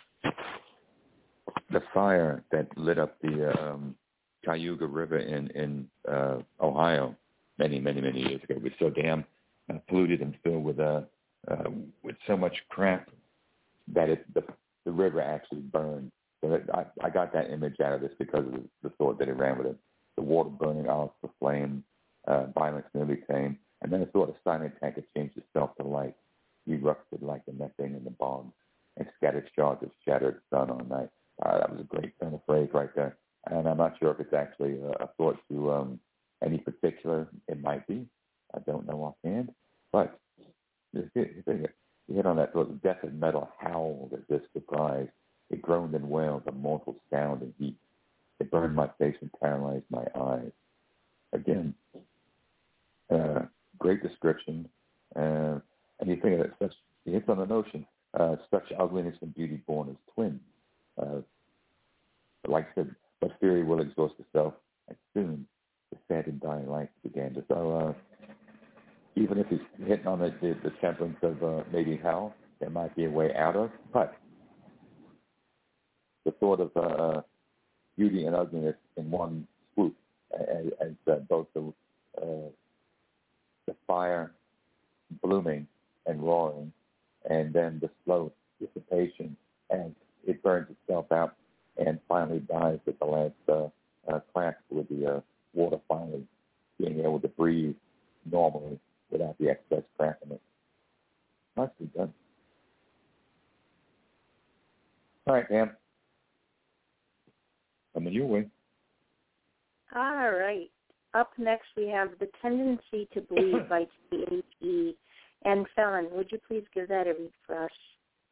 the fire that lit up the um, Cayuga River in in uh, Ohio many, many, many years ago. It was so damn uh, polluted and filled with uh, uh, with so much crap that it the, the river actually burned. So it, I, I got that image out of this because of the, the thought that it ran with it. The water burning out, the flame, uh, violence nearly came, and then a sort of silent tanker changed itself to light, erupted like the methane in the bombs, and scattered shards of shattered sun all night. Uh, that was a great kind of phrase right there. And I'm not sure if it's actually a, a thought to um, any particular. It might be. I don't know offhand. But you hit on that sort of death and metal howl that this surprise. It groaned and wailed, a mournful sound and heat. It burned my face and paralyzed my eyes. Again, uh, great description. Uh, and you think of it, such, it hits on the notion, uh, such ugliness and beauty born as twins. Uh, like I said, but fury will exhaust itself, and soon the sad and dying life began to. So uh, even if he's hitting on the, the, the semblance of uh, maybe hell, there might be a way out of. But the thought of uh, beauty and ugliness in one swoop, as, as uh, both the uh, the fire blooming and roaring, and then the slow dissipation as it burns itself out and finally dies at the last uh, uh, crack with the uh, water finally being able to breathe normally without the excess crap in it. Nicely done. All right, Pam. Coming your way. All right. Up next, we have The Tendency to Bleed by T H E. And Fallon, would you please give that a read for us?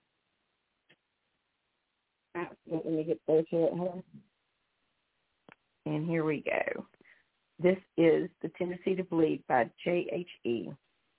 Let me get there to it. Hold on. And here we go. This is The Tendency to Bleed by J H E.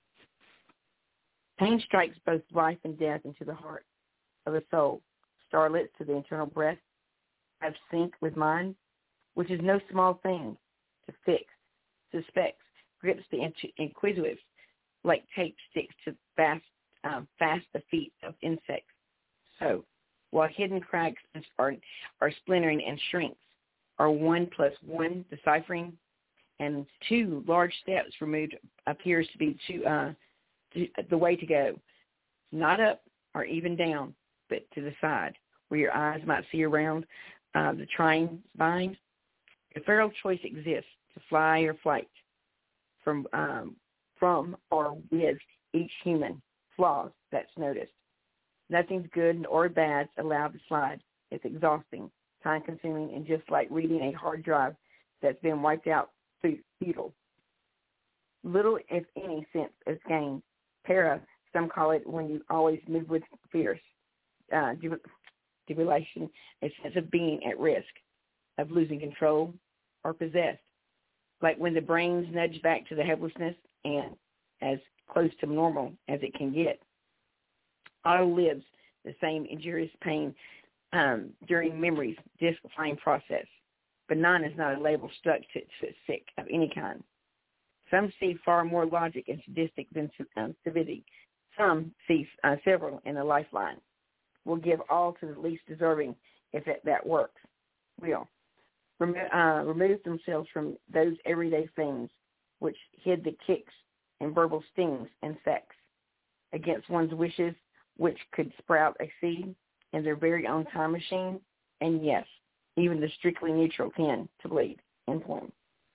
Pain strikes both life and death into the heart of the soul, starlit to the internal breast, have sync with mind, which is no small thing to fix, suspects, grips the inquisitive like tape sticks to fast, um, fast the feet of insects. So, while hidden cracks are, are splintering and shrinks, are one plus one deciphering, and two large steps removed appears to be to, uh, to, the way to go. Not up or even down, but to the side, where your eyes might see around uh, the trying bind. A feral choice exists to fly or flight from um, from or with each human flaws that's noticed. Nothing's good or bad allowed to slide. It's exhausting, time-consuming, and just like reading a hard drive that's been wiped out, futile. Little, if any, sense is gained. Para, some call it when you always move with fierce. Uh, debilation, a sense of being at risk, of losing control or possessed. Like when the brains nudge back to the helplessness and as close to normal as it can get. Auto lives the same injurious pain um, during memory's discipline process. Benign is not a label stuck to, to sick of any kind. Some see far more logic and sadistic than um, civility. Some see uh, several in a lifeline. Will give all to the least deserving if it, that works. Will. Remo- uh, remove themselves from those everyday things which hid the kicks and verbal stings and sex against one's wishes, which could sprout a seed in their very own time machine. And yes, even the strictly neutral can to bleed. End point.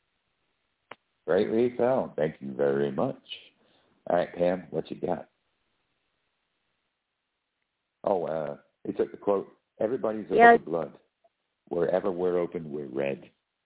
Greatly found. Thank you very much. All right, Pam, what you got? Oh, uh, he took the quote, everybody's yeah. over blood. Wherever we're open, we're red.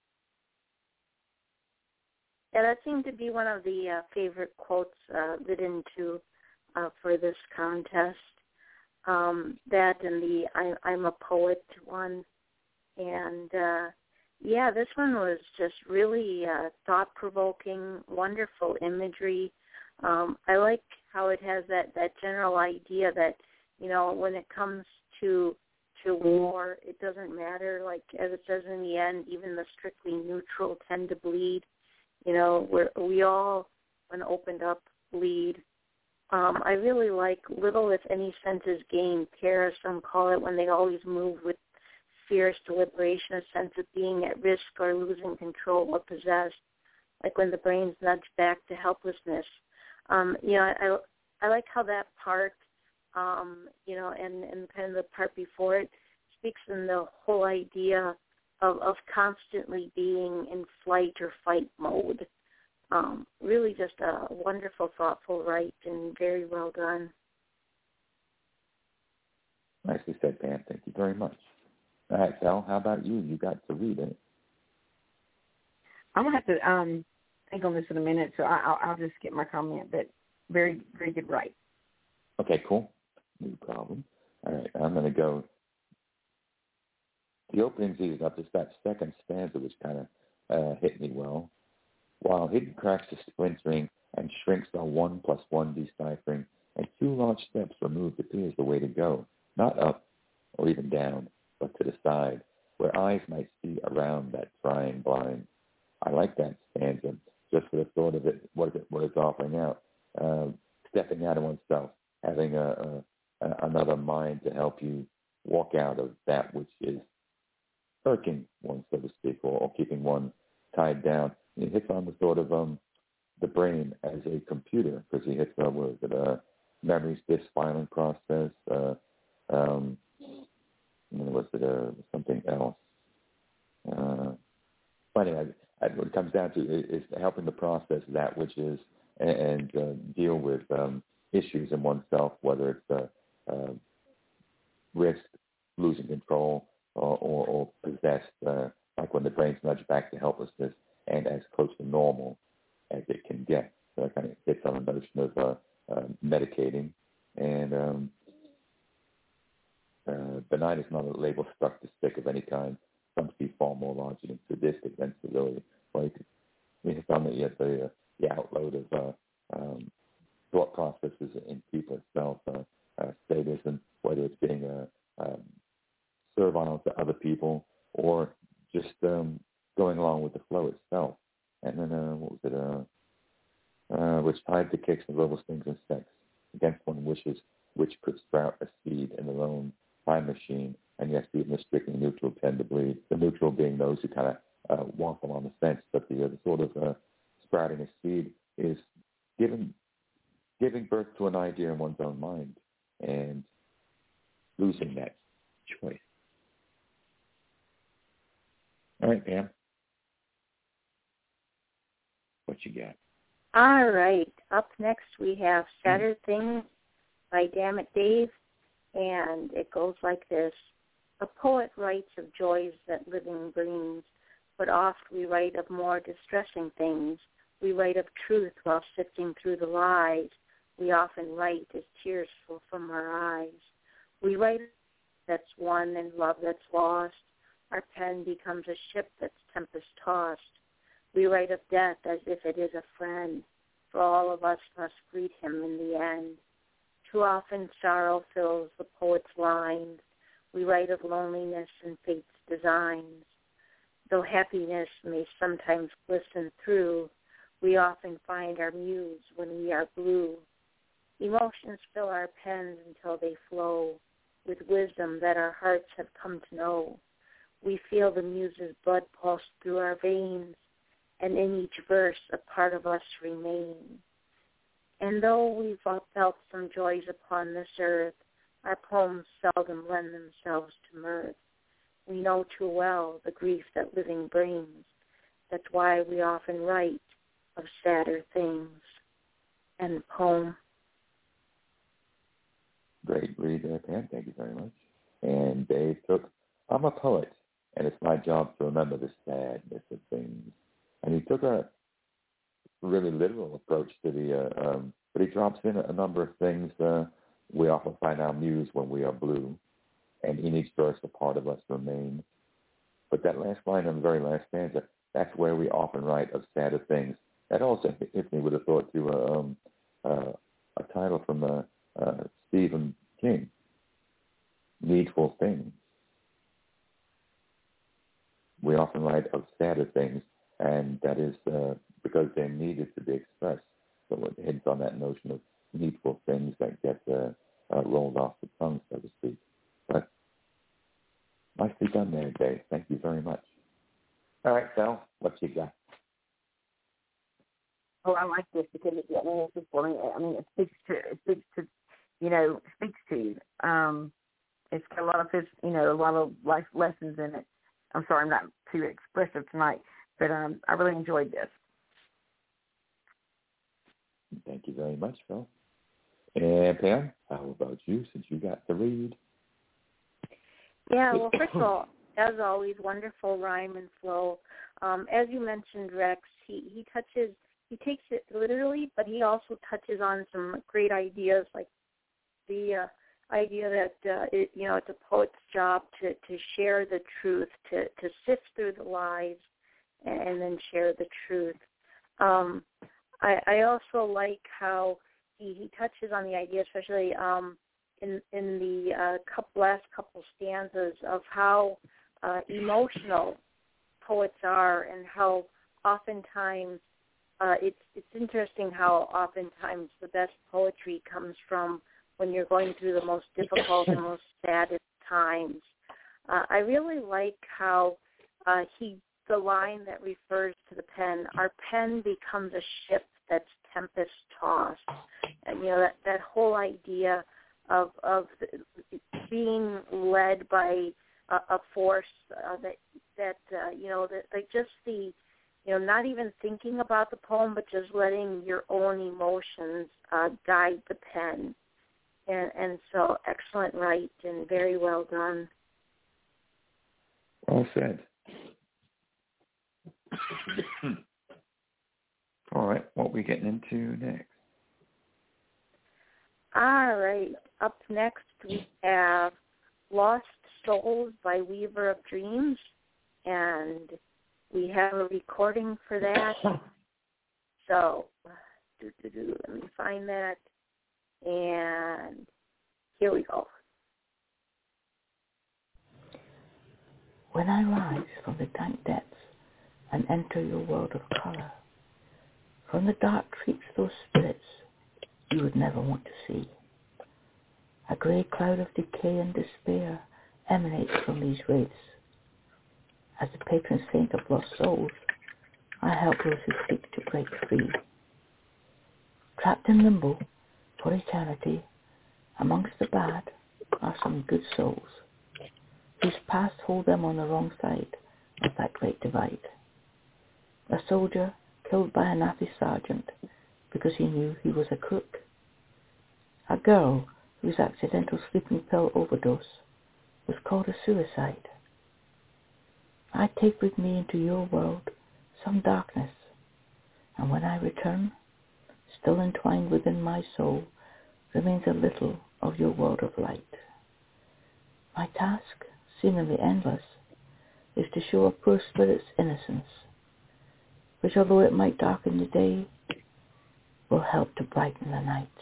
Yeah, that seemed to be one of the uh, favorite quotes uh, written to uh, for this contest. Um, that and the I, I'm a poet one. And, uh, yeah, this one was just really uh, thought-provoking, wonderful imagery. Um, I like how it has that, that general idea that, you know, when it comes to to war, it doesn't matter. Like, as it says in the end, even the strictly neutral tend to bleed. You know, we're, we all, when opened up, bleed. Um, I really like little, if any, senses gained. Care, some call it, when they always move with fierce deliberation, a sense of being at risk or losing control or possessed, like when the brain's nudged back to helplessness. Um, you know, I, I like how that part, um, you know, and, and kind of the part before it speaks in the whole idea of, of constantly being in flight or fight mode. Um, really just a wonderful, thoughtful write and very well done. Nicely said, Pam. Thank you very much. All right, Sal, how about you? You got to read it. I'm going to have to um, think on this in a minute, so I, I'll, I'll just get my comment, but very, very good write. Okay, cool. No problem. All right, I'm going to go. The opening's easy enough. It's that second stanza which kind of uh, hit me well. While hidden cracks are splintering and shrinks are one plus one deciphering, and two large steps removed appears the way to go, not up or even down, but to the side, where eyes might see around that trying blind. I like that stanza, just for the thought of it, what, it, what it's offering out, uh, stepping out of oneself, having a, a, a, another mind to help you walk out of that which is irking one, so to speak, or, or keeping one tied down. It hits on the sort of um, the brain as a computer, because he hits on, what is it, uh, memories, disk filing process, uh, um, was it uh, something else? Uh, but anyway, what it comes down to is helping to process that which is and, and uh, deal with um, issues in oneself, whether it's uh, uh, risk, losing control, or, or, or possessed, uh, like when the brain's nudged back to helplessness and as close to normal as it can get. So that kind of hits on the notion of uh, uh, medicating. And um, uh, benign is not a label stuck to stick of any kind. Some see far more logic in sadistic than civility. Like, it's on the, yes, the, uh, the outload of uh, um, thought processes in people itself, uh, uh, sadism, whether it's being a um, servile to other people or just um, going along with the flow itself. And then, uh, what was it, uh, uh, which tied to kicks and rebel stings and sex, against one wishes, which could sprout a seed in their own time machine, and yes, even the strictly neutral tend to bleed. The neutral being those who kind of uh, waffle on the fence, but the, uh, the sort of uh, sprouting a seed is giving, giving birth to an idea in one's own mind and losing that choice. All right, Pam. What you got? All right. Up next we have Sadder Things by Dammit Dave, and it goes like this. A poet writes of joys that living brings, but oft we write of more distressing things. We write of truth while sifting through the lies. We often write as tears flow from our eyes. We write that's won and love that's lost. Our pen becomes a ship that's tempest-tossed. We write of death as if it is a friend, for all of us must greet him in the end. Too often sorrow fills the poet's lines. We write of loneliness and fate's designs. Though happiness may sometimes glisten through, we often find our muse when we are blue. Emotions fill our pens until they flow with wisdom that our hearts have come to know. We feel the muse's blood pulse through our veins, and in each verse a part of us remains. And though we've felt some joys upon this earth, our poems seldom lend themselves to mirth. We know too well the grief that living brings. That's why we often write of sadder things. End poem. Great read there, Pam. Thank you very much. And Dave took, I'm a poet, and it's my job to remember the sadness of things. And he took a really literal approach to the, uh, um, but he drops in a number of things. Uh, we often find our muse when we are blue, and in each verse a part of us remains. But that last line on the very last stanza, that's where we often write of sadder things. That also hits me with a thought to uh, um, uh, a title from uh, uh, Stephen King, Needful Things. We often write of sadder things, and that is uh, because they're needed to be expressed. So it hits on that notion of needful things that get uh, uh, rolled off the tongue, so to speak. But nicely done there, Dave. Thank you very much. All right, Sal, what you got? Oh, I like this because it, I mean, it's just for me. I mean, it speaks to, it speaks to, you know, speaks to you. Um, it's got a lot of, you know, a lot of life lessons in it. I'm sorry, I'm not too expressive tonight, but um, I really enjoyed this. Thank you very much, Phil. And Pam, how about you, since you got the read? Yeah, well, first of all, as always, wonderful rhyme and flow. Um, as you mentioned, Rex, he, he touches, he takes it literally, but he also touches on some great ideas, like the uh, idea that, uh, it, you know, it's a poet's job to, to share the truth, to, to sift through the lies, and, and then share the truth. Um, I, I also like how he, he touches on the idea, especially um, in in the uh, couple, last couple stanzas, of how uh, emotional poets are, and how oftentimes uh, it's it's interesting how oftentimes the best poetry comes from when you're going through the most difficult and most saddest times. Uh, I really like how uh, he the line that refers to the pen. Our pen becomes a ship that's tempest tossed, and you know that, that whole idea of of being led by a, a force uh, that that uh, you know that like just the you know not even thinking about the poem, but just letting your own emotions uh, guide the pen, and and so excellent right and very well done. Well said. All right, what are we getting into next? All right, up next we have Lost Souls by Weaver of Dreams, and we have a recording for that. So, do, do, do, let me find that, and here we go. When I rise from the dank depths and enter your world of color, from the dark creeps those spirits you would never want to see. A grey cloud of decay and despair emanates from these wraiths. As the patron saint of lost souls, I help those who seek to break free. Trapped in limbo for eternity, amongst the bad are some good souls, whose past hold them on the wrong side of that great divide. A soldier killed by a Nazi sergeant because he knew he was a crook. A girl whose accidental sleeping pill overdose was called a suicide. I take with me into your world some darkness, and when I return, still entwined within my soul remains a little of your world of light. My task, seemingly endless, is to show a poor spirit's innocence, which, although it might darken the day, will help to brighten the night.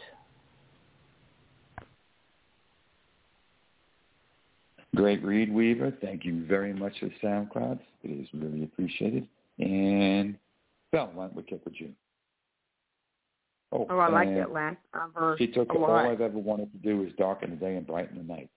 Great read, Weaver. Thank you very much for the SoundClouds. It is really appreciated. And Phil, why don't we kick with you? Oh, oh I like that last uh, verse. She took a all lot. I've ever wanted to do is darken the day and brighten the night.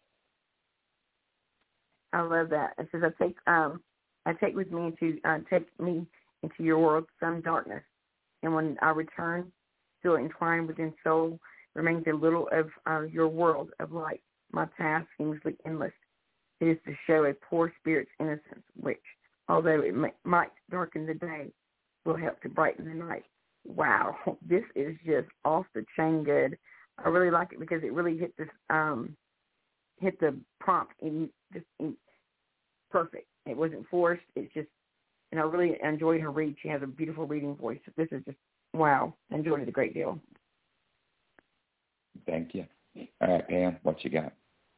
I love that. It says, I take um, I take with me into uh, take me into your world some darkness, and when I return, still entwined within soul, remains a little of uh, your world of light. My task seems endless. It is to show a poor spirit's innocence, which, although it may, might darken the day, will help to brighten the night. Wow, this is just off the chain good. I really like it because it really hit this um, hit the prompt in just in, perfect. It wasn't forced. It's just, and I really enjoyed her read. She has a beautiful reading voice. This is just wow. I enjoyed it a great deal. Thank you. All right, Pam, what you got?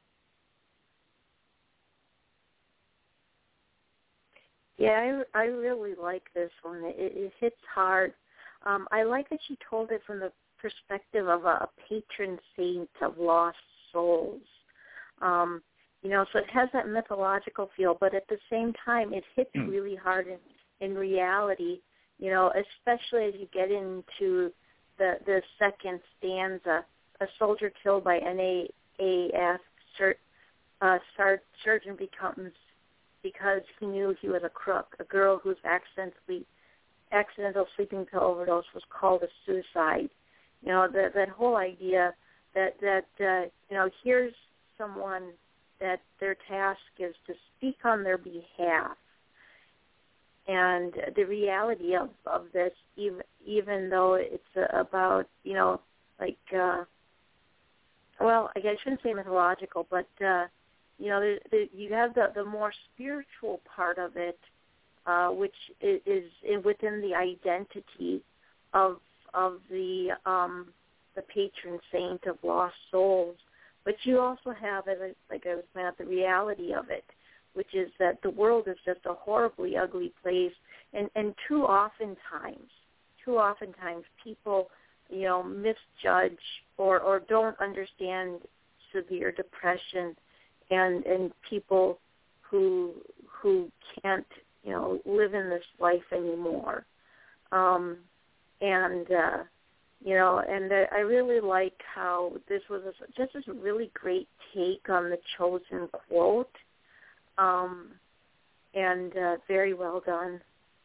Yeah, I, I really like this one. It, it hits hard. Um, I like that she told it from the perspective of a, a patron saint of lost souls. Um, you know, so it has that mythological feel, but at the same time, it hits really hard in, in reality, you know, especially as you get into the the second stanza, a soldier killed by N A A F sur, uh, sar, surgeon becomes because he knew he was a crook. A girl whose accidentally accidental sleeping pill overdose was called a suicide. You know, that that whole idea that that uh, you know, here's someone that their task is to speak on their behalf. And the reality of, of this, even even though it's uh, about, you know, like, uh, well, I guess I shouldn't say mythological, but, uh, you know, the, the, you have the, the more spiritual part of it, uh, which is, is within the identity of of the um, the patron saint of lost souls. But you also have, as I, like I was saying, the reality of it, which is that the world is just a horribly ugly place, and, and too oftentimes, too oftentimes people, you know, misjudge or, or don't understand severe depression, and and people who who can't, you know, live in this life anymore, um, and uh, you know, and I really like how this was a, just a really great take on the chosen quote. Um, and uh, very well done.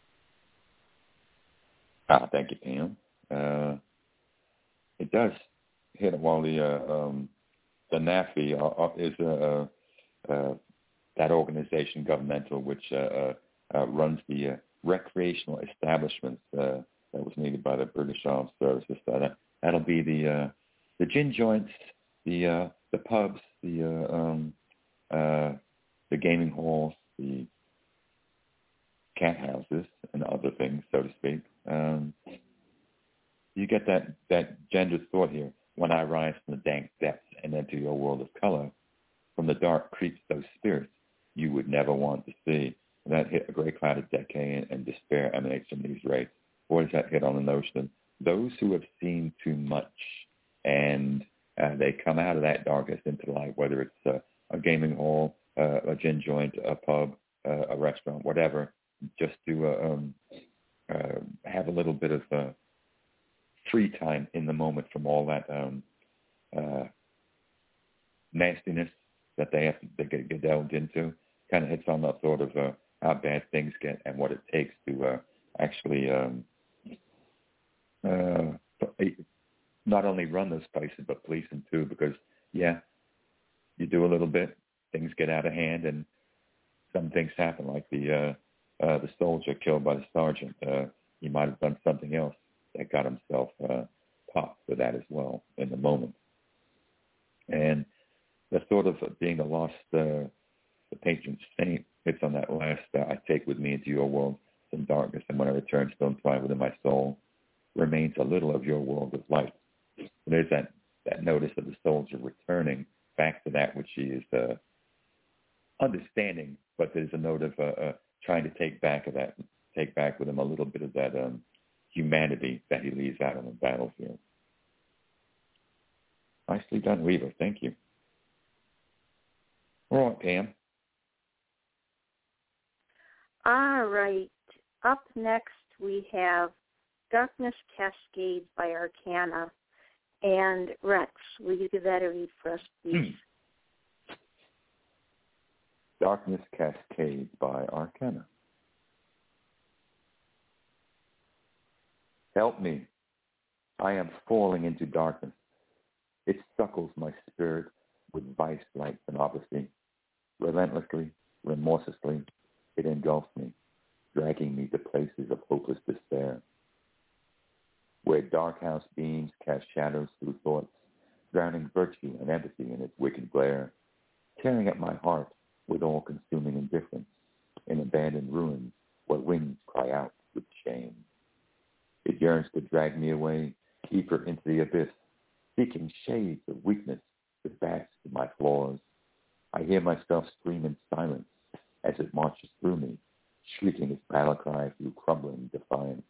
Ah, thank you, Pam. Uh, it does hit while the uh, um, the NAFI uh, is uh, uh, that organization governmental which uh, uh, uh, runs the uh, recreational establishments uh, that was needed by the British Armed Services. So that that'll be the uh, the gin joints, the uh, the pubs, the uh, um, uh, the gaming halls, the cat houses, and other things, so to speak. Um, you get that, that gendered thought here. When I rise from the dank depths and enter your world of color, from the dark creeps those spirits you would never want to see. And that hit a great cloud of decay and despair emanates from these rays. Boy, does that hit on the notion of those who have seen too much, and uh, they come out of that darkness into light, whether it's uh, a gaming hall, uh, a gin joint, a pub, uh, a restaurant, whatever, just to uh, um, uh, have a little bit of uh, free time in the moment from all that um, uh, nastiness that they have to they get, get delved into. Kind of hits on that sort of uh, how bad things get and what it takes to uh, actually um, uh, not only run those places but police them too. Because yeah, you do a little bit, things get out of hand, and some things happen, like the uh, uh, the soldier killed by the sergeant. Uh, he might have done something else that got himself uh, popped for that as well in the moment. And the sort of being the lost, uh, the patron saint hits on that last, uh, I take with me into your world some darkness, and when I return, still entwined within my soul, remains a little of your world of light. So there's that, that notice of the soldier returning back to that which he is uh, understanding, but there's a note of uh, uh, trying to take back of that, take back with him a little bit of that um, humanity that he leaves out on the battlefield. Nicely done, Weaver. Thank you. All right, Pam. All right. Up next, we have Darkness Cascades by Arcana. And Rex, will you give that a read for us, please? Hmm. Darkness Cascades by Arcana. Help me. I am falling into darkness. It suckles my spirit with vice-like pornography. Relentlessly, remorselessly, it engulfs me, dragging me to places of hopeless despair. Where dark house beams cast shadows through thoughts, drowning virtue and empathy in its wicked glare, tearing at my heart with all-consuming indifference, in abandoned ruins where winds cry out with shame. It yearns to drag me away, deeper into the abyss, seeking shades of weakness to bask in my flaws. I hear myself scream in silence as it marches through me, shrieking its battle cry through crumbling defiance.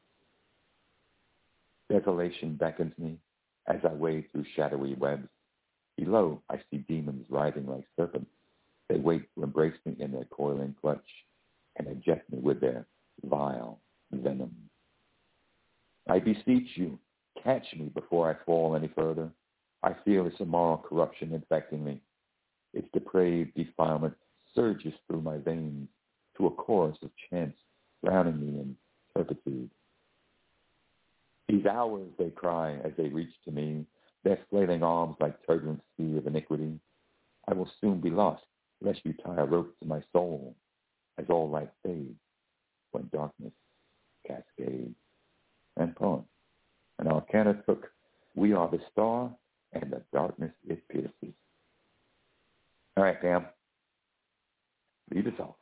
Desolation beckons me as I wade through shadowy webs. Below, I see demons writhing like serpents. They wait to embrace me in their coiling clutch and inject me with their vile venom. I beseech you, catch me before I fall any further. I feel its immoral corruption infecting me. Its depraved defilement surges through my veins to a chorus of chants drowning me in turpitude. These hours, they cry as they reach to me, their flailing arms like turbulent sea of iniquity. I will soon be lost, lest you tie a rope to my soul, as all light fades when darkness cascades. And poem. And Arcana took, we are the star, and the darkness it pierces. All right, Pam. Lead us off.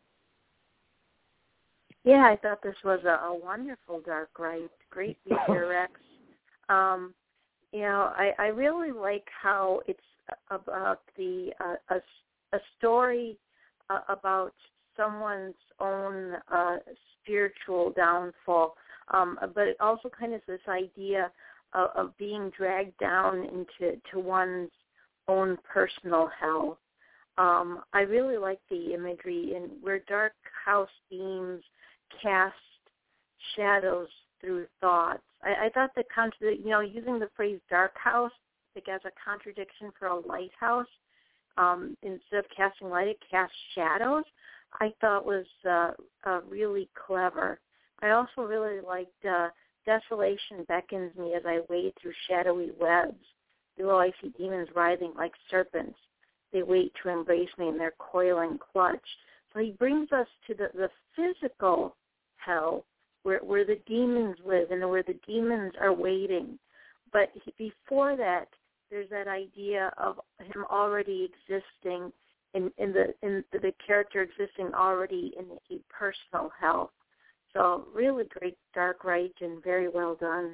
Yeah, I thought this was a, a wonderful dark rite. Great feature, Rex. Um, you know, I, I really like how it's about the uh, a, a story uh, about someone's own uh, spiritual downfall, um, but it also kind of this idea of, of being dragged down into to one's own personal hell. Um, I really like the imagery in where dark house beams cast shadows through thoughts. I, I thought the contra- you know, using the phrase dark house like as a contradiction for a lighthouse, um, instead of casting light, it casts shadows, I thought was uh, uh, really clever. I also really liked uh, desolation beckons me as I wade through shadowy webs. Below I see demons writhing like serpents. They wait to embrace me in their coiling clutch. So he brings us to the, the physical hell where, where the demons live and where the demons are waiting. But he, before that, there's that idea of him already existing in, in the in the, the character existing already in a personal hell. So really great dark rite and very well done.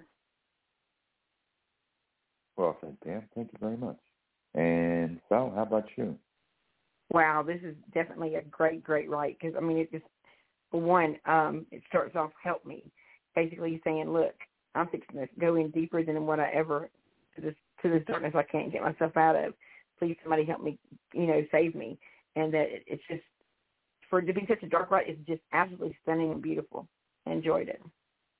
Well said, Pam. Thank you very much. And Sal, how about you? Wow, this is definitely a great, great rite because, I mean, it just, for one, um, it starts off, help me. Basically saying, look, I'm fixing to go in deeper than what I ever, to this, to this darkness I can't get myself out of. Please, somebody help me, you know, save me. And that it, it's just, for it to be such a dark rite, it's just absolutely stunning and beautiful. I enjoyed it.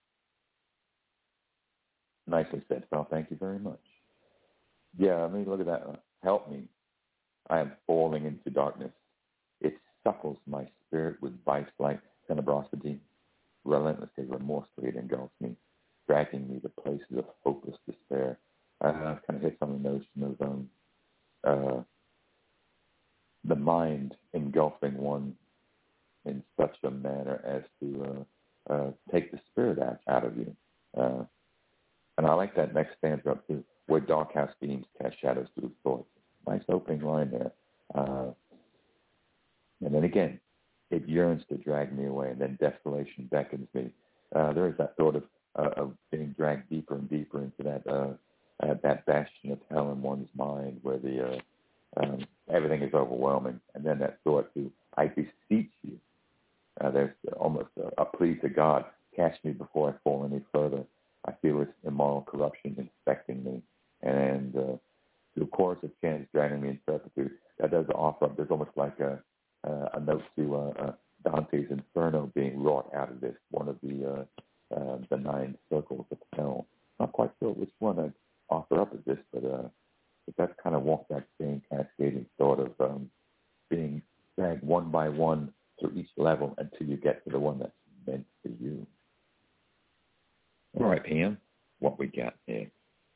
Nicely said, Sal. Thank you very much. Yeah, I mean, look at that. Help me. I am falling into darkness. It suckles my spirit with vice-like tenebrosity. Relentlessly, remorsefully, it engulfs me, dragging me to places of hopeless despair. I uh, kind of hit on the notion of um, uh, the mind engulfing one in such a manner as to uh, uh, take the spirit out, out of you. Uh, and I like that next stanza up too, where dark house beams cast shadows through thoughts. Nice opening line there. Uh, and then again, it yearns to drag me away, and then desolation beckons me. Uh, there is that thought of, uh, of being dragged deeper and deeper into that uh, uh, that bastion of hell in one's mind, where the uh, um, everything is overwhelming, and then that thought to, I beseech you. Uh, there's almost a, a plea to God, catch me before I fall any further. I feel its immoral corruption infecting me, and uh, the chorus of chants dragging me in turpitude. That does offer up. There's almost like a uh, a note to uh, uh, Dante's Inferno being wrought out of this, one of the uh, uh, the nine circles of hell. Not quite sure which one I'd offer up as this, but uh, but that's kind of walk that same cascading thought of um, being dragged one by one through each level until you get to the one that's meant for you. All right, Pam, what we got next?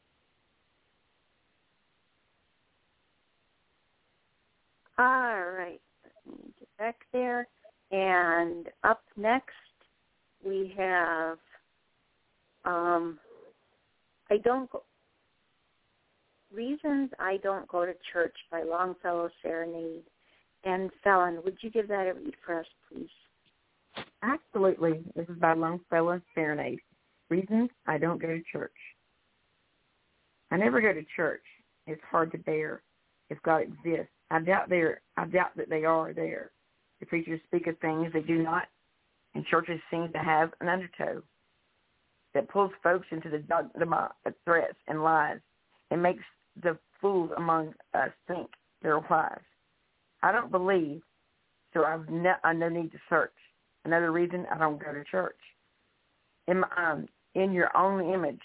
All right, let me get back there. And up next, we have um, I don't go, Reasons I Don't Go to Church by Longfellow Serenade. And Fallon, would you give that a read for us, please? Absolutely. This is by Longfellow Serenade. Reasons I Don't Go to Church. I never go to church. It's hard to bear. If God exists, I doubt there. I doubt that they are there. The preachers speak of things they do not, and churches seem to have an undertow that pulls folks into the dogma of threats and lies and makes the fools among us think they're wise. I don't believe, so I've no, I no need to search. Another reason I don't go to church. In, my, um, in your own image,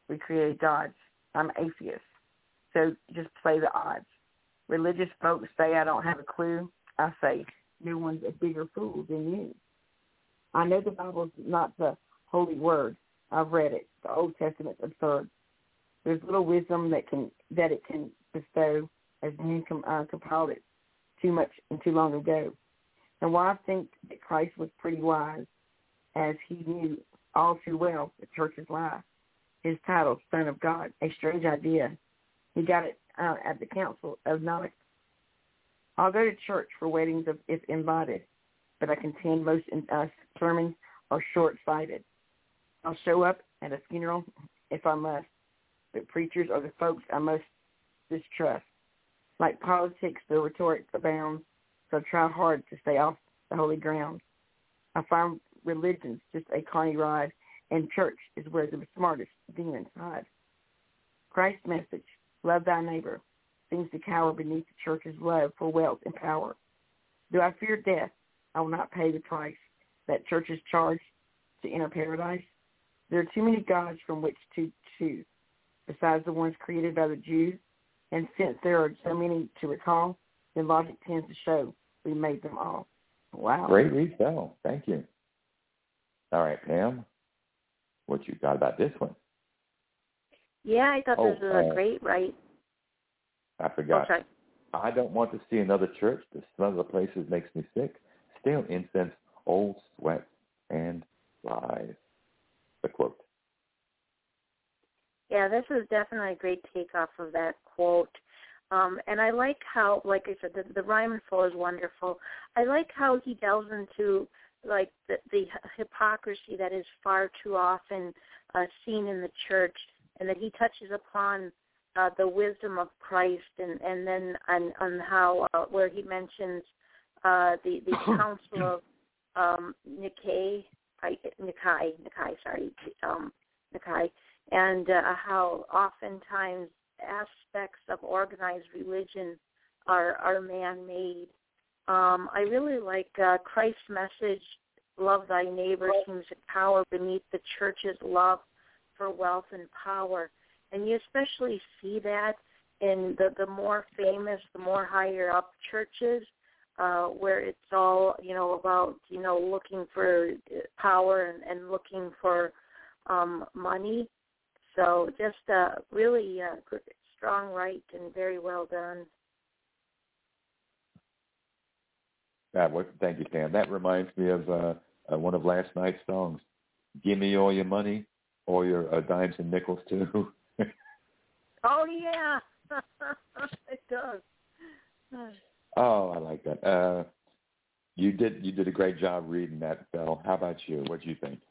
we created gods. I'm atheist, so just play the odds. Religious folks say I don't have a clue. I say, no one's a bigger fool than you. I know the Bible's not the holy word. I've read it. The Old Testament's absurd. There's little wisdom that can that it can bestow, as men com, uh, compiled it too much and too long ago. And while I think that Christ was pretty wise, as he knew all too well the church's lie, his title, Son of God, a strange idea. He got it uh, at the Council of Nicaea. I'll go to church for weddings if, if invited, but I contend most uh, sermons are short-sighted. I'll show up at a funeral if I must, but preachers are the folks I most distrust. Like politics, the rhetoric abounds, so I try hard to stay off the holy ground. I find religion's just a carny ride, and church is where the smartest demons hide. Christ's message, love thy neighbor, seems to cower beneath the church's love for wealth and power. Do I fear death? I will not pay the price that churches charge to enter paradise. There are too many gods from which to choose, besides the ones created by the Jews. And since there are so many to recall, then logic tends to show we made them all. Wow. Great read, Thank you. All right, Pam, what you got about this one? Yeah, I thought oh, this was uh, a great write. I forgot. Oh, I don't want to see another church. The smell of the places makes me sick. Stale incense, old sweat, and lies. The quote. Yeah, this is definitely a great takeoff of that quote. Um, and I like how, like I said, the, the rhyme and flow is wonderful. I like how he delves into, like, the, the hypocrisy that is far too often uh, seen in the church, and that he touches upon uh, the wisdom of Christ, and, and then on, on how, uh, where he mentions uh, the, the Council of um, Nicaea, Nicaea, Nicaea, sorry, um, Nicaea, and uh, how oftentimes aspects of organized religion are, are man-made. Um, I really like uh, Christ's message, love thy neighbor, seems to cower beneath the church's love for wealth and power. And you especially see that in the, the more famous, the more higher up churches, uh, where it's all, you know, about, you know, looking for power and, and looking for um, money. So just uh, really uh, good, strong right and very well done. That was, thank you, Pam. That reminds me of uh, uh, one of last night's songs. Give me all your money, all your uh, dimes and nickels too. Oh yeah, it does. Oh, I like that. Uh, you did you did a great job reading that, Phil. How about you? What do you think?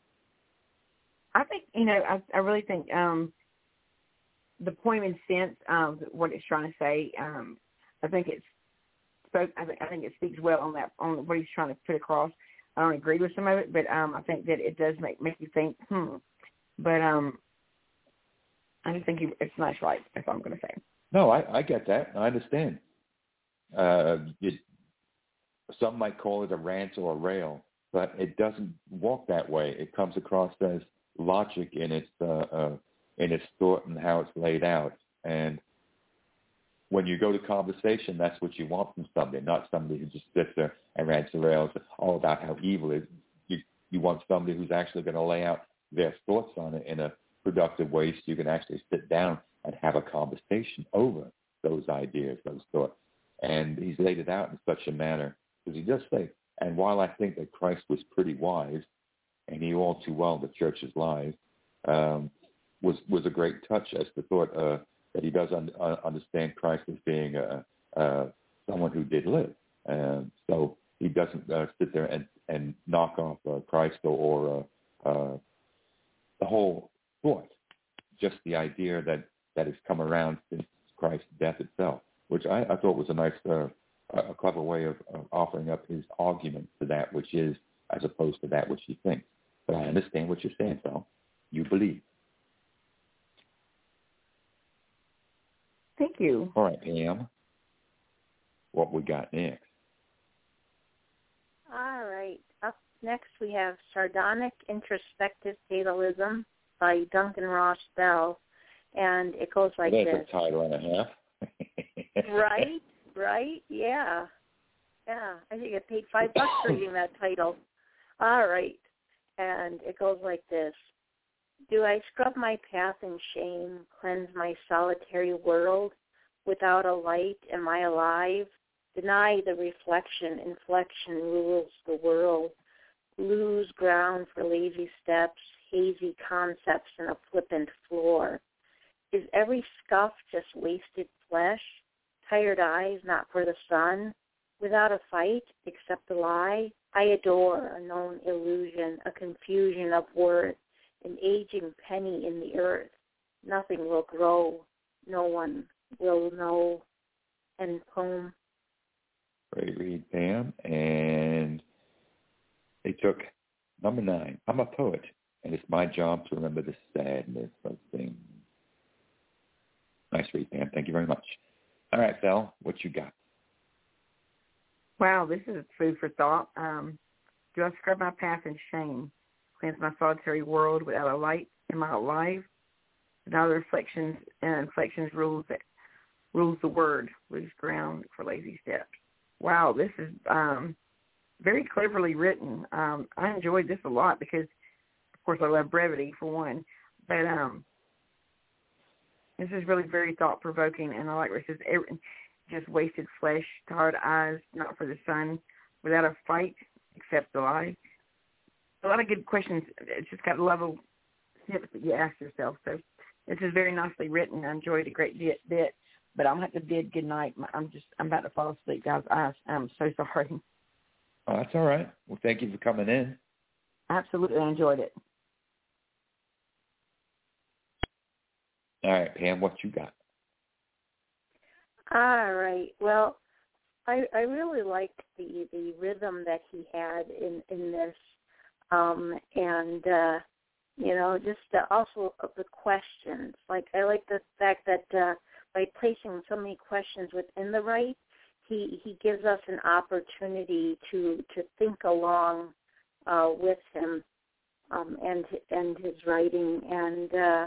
I think, you know, I, I really think um, the point and sense of what it's trying to say, um, I think it's spoke. I think, I think it speaks well on that, on what he's trying to put across. I don't agree with some of it, but um, I think that it does make make you think, hmm. But um, I just think he, it's nice, right? That's all I'm going to say. No, I, I get that. I understand. Uh, it, some might call it a rant or a rail, but it doesn't walk that way. It comes across as logic in its uh, uh, in its thought and how it's laid out. And when you go to conversation, that's what you want from somebody, not somebody who just sits there and rants and rails all about how evil it is. You, you want somebody who's actually going to lay out their thoughts on it in a productive way so you can actually sit down and have a conversation over those ideas, those thoughts. And he's laid it out in such a manner, because he does say, and while I think that Christ was pretty wise, and he all too well the church's lies, um, was was a great touch as the thought uh, that he does un- uh, understand Christ as being uh, uh, someone who did live. Um, so he doesn't uh, sit there and, and knock off uh, Christ or, or uh, uh, the whole thought, just the idea that, that has come around since Christ's death itself, which I, I thought was a nice, uh, a clever way of, of offering up his argument to that which is, as opposed to that which he thinks. But I understand what you're saying, Phil. You believe. Thank you. All right, Pam. What we got next? All right. Up next we have sardonic introspective fatalism. by Duncan Ross Bell, and it goes like That's this. That's a title and a half. Right, right, yeah. Yeah, I think I paid five bucks for reading that title. All right, and it goes like this. Do I scrub my path in shame, cleanse my solitary world? Without a light, am I alive? Deny the reflection, inflection rules the world. Lose ground for lazy steps, hazy concepts, and a flippant floor. Is every scuff just wasted flesh? Tired eyes not for the sun? Without a fight, except a lie? I adore a known illusion, a confusion of worth, an aging penny in the earth. Nothing will grow, no one will know. End poem. Great read, Pam. And they took number nine. I'm a poet, and it's my job to remember the sadness of things. Nice read, Pam. Thank you very much. All right, Phil, what you got? Wow, this is food for thought. Um, do I scrub my path in shame, cleanse my solitary world without a light? Am I alive? Now the reflections and inflections rules that rules the word, lose ground for lazy steps. Wow, this is um, very cleverly written. Um, I enjoyed this a lot because, of course, I love brevity for one, but um, this is really very thought-provoking, and I like where it says, just wasted flesh, tired eyes, not for the sun, without a fight, except the lie. A lot of good questions. It's just got a level snippets that you ask yourself. So this is very nicely written. I enjoyed a great bit, bit but I'm going to have to bid good night. I'm just, I'm about to fall asleep, guys. I, I'm so sorry. Oh, that's all right. Well, thank you for coming in. Absolutely, I enjoyed it. All right, Pam, what you got? All right. Well, I I really liked the, the rhythm that he had in, in this, um, and, uh, you know, just uh, also of the questions. Like, I like the fact that uh, by placing so many questions within the right, he, he gives us an opportunity to, to think along uh, with him um, and and his writing. And uh,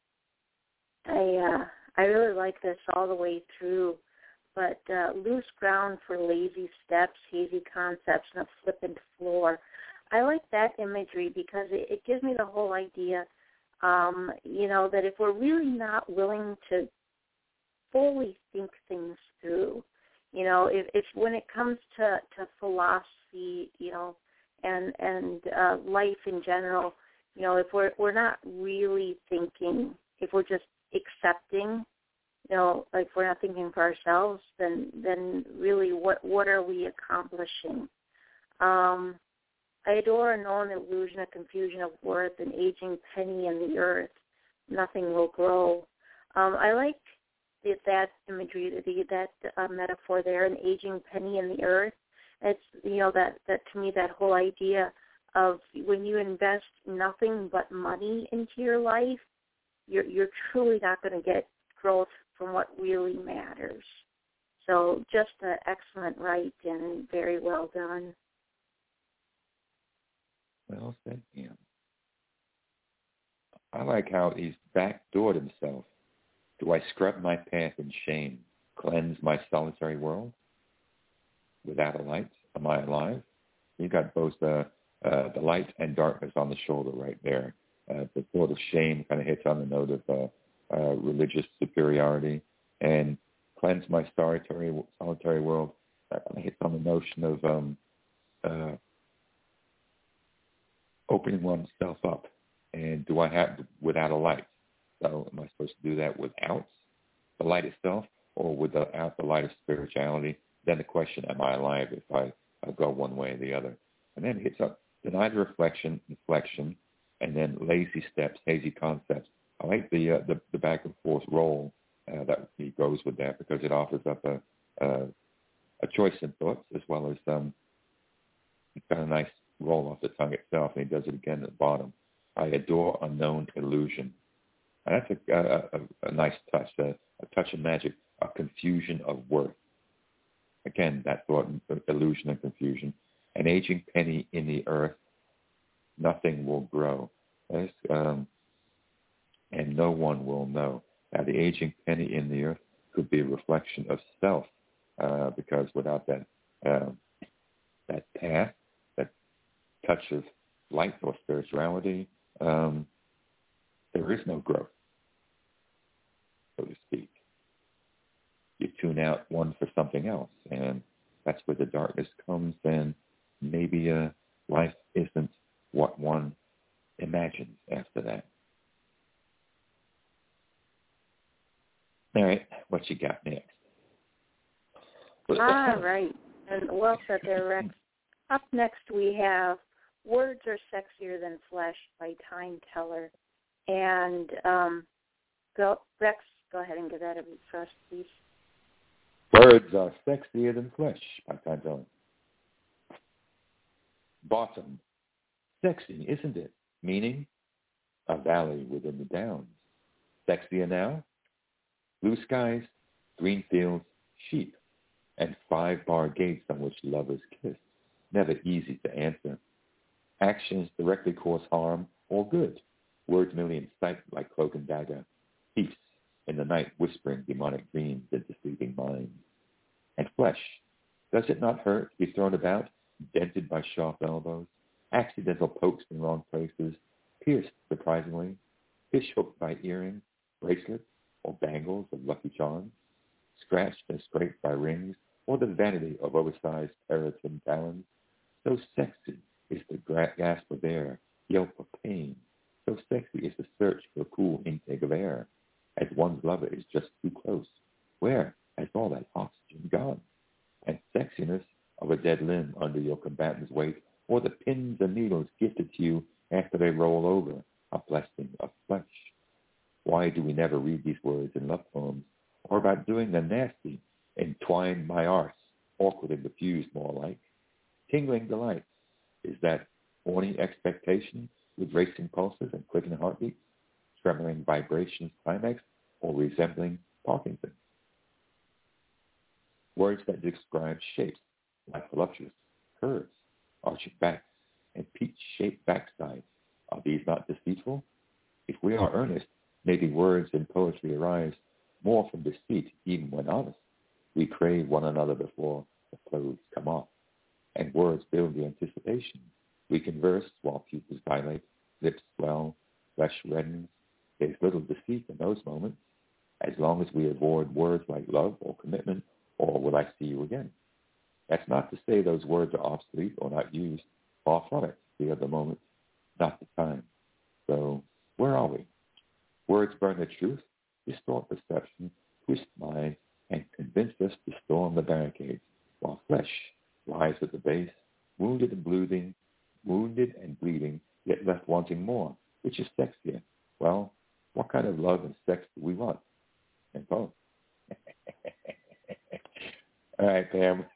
I uh, I really like this all the way through. But uh, loose ground for lazy steps, hazy concepts, and a flippant floor. I like that imagery because it, it gives me the whole idea, um, you know, that if we're really not willing to fully think things through, you know, if, if when it comes to, to philosophy, you know, and and uh, life in general, you know, if we're we're not really thinking, if we're just accepting, you know, like we're not thinking for ourselves, then then really what what are we accomplishing? Um, I adore a known illusion, a confusion of worth, an aging penny in the earth. Nothing will grow. Um, I like the, that imagery, the, that uh, metaphor there, an aging penny in the earth. It's, you know, that, that to me, that whole idea of when you invest nothing but money into your life, you're, you're truly not going to get growth from what really matters. So just an excellent write and very well done. Well said, Pam. I like how he's backdoored himself. Do I scrub my path in shame, cleanse my solitary world? Without a light, am I alive? You got both the uh, the light and darkness on the shoulder right there. Uh, the thought of shame kind of hits on the note of uh, uh, religious superiority, and cleanse my solitary solitary world. That kind of hits on the notion of um, uh, opening oneself up. And do I have without a light? So am I supposed to do that without the light itself, or without the light of spirituality? Then the question, am I alive if I, I go one way or the other? And then it hits up, deny the reflection, inflection, and then lazy steps, hazy concepts. I like the uh, the, the back and forth roll uh, that he goes with that, because it offers up a a, a choice in thoughts, as well as um, it's got a nice roll off the tongue itself, and he does it again at the bottom. I adore unknown illusion. And that's a, a, a, a nice touch, a, a touch of magic, a confusion of worth. Again, that thought, illusion and confusion. An aging penny in the earth, nothing will grow. There's, um, and no one will know. Now, the aging penny in the earth could be a reflection of self, uh, because without that uh, that path, that touch of light or spirituality, um, there is no growth, so to speak. You tune out one for something else, and that's where the darkness comes, and maybe uh, life isn't what one imagines after that. All right, what you got next? All right, and well said there, Rex. Up next we have Words Are Sexier Than Flesh by Time Teller. And um, go, Rex, go ahead and give that a read for us, please. Words are sexier than flesh by Time Teller. Bottom. Sexy, isn't it? Meaning, a valley within the downs. Sexier now? Blue skies, green fields, sheep, and five-bar gates on which lovers kiss. Never easy to answer. Actions directly cause harm or good. Words merely incite like cloak and dagger. Peace in the night whispering demonic dreams into sleeping minds. And flesh, does it not hurt to be thrown about, dented by sharp elbows, accidental pokes in wrong places, pierced surprisingly, fish hooked by earrings, bracelets, or bangles of lucky charms, scratched and scraped by rings, or the vanity of oversized keratin talons? So sexy is the gasp of air, yelp of pain. So sexy is the search for a cool intake of air, as one's lover is just too close. Where has all that oxygen gone? And sexiness of a dead limb under your combatant's weight, or the pins and needles gifted to you after they roll over, a blessing of flesh. Why do we never read these words in love poems, or about doing the nasty, entwined my arse, awkwardly diffused more like? Tingling delights, is that horny expectation with racing pulses and quickening heartbeats, trembling vibrations climax, or resembling Parkinson's? Words that describe shapes, like voluptuous, curves, arching backs, and peach-shaped backsides. Are these not deceitful? If we are earnest, maybe words in poetry arise more from deceit even when honest. We crave one another before the clothes come off, and words build the anticipation. We converse while pupils dilate, lips swell, flesh reddens. There's little deceit in those moments, as long as we avoid words like love or commitment or will I see you again. That's not to say those words are obsolete or not used. Far from it. We are the moment, not the time. So where are we? Words burn the truth, distort perception, twist minds, and convince us to storm the barricades, while flesh lies at the base, wounded and bleeding, wounded and bleeding, yet left wanting more, which is sexier. Well, what kind of love and sex do we want? And both. All right, Pam.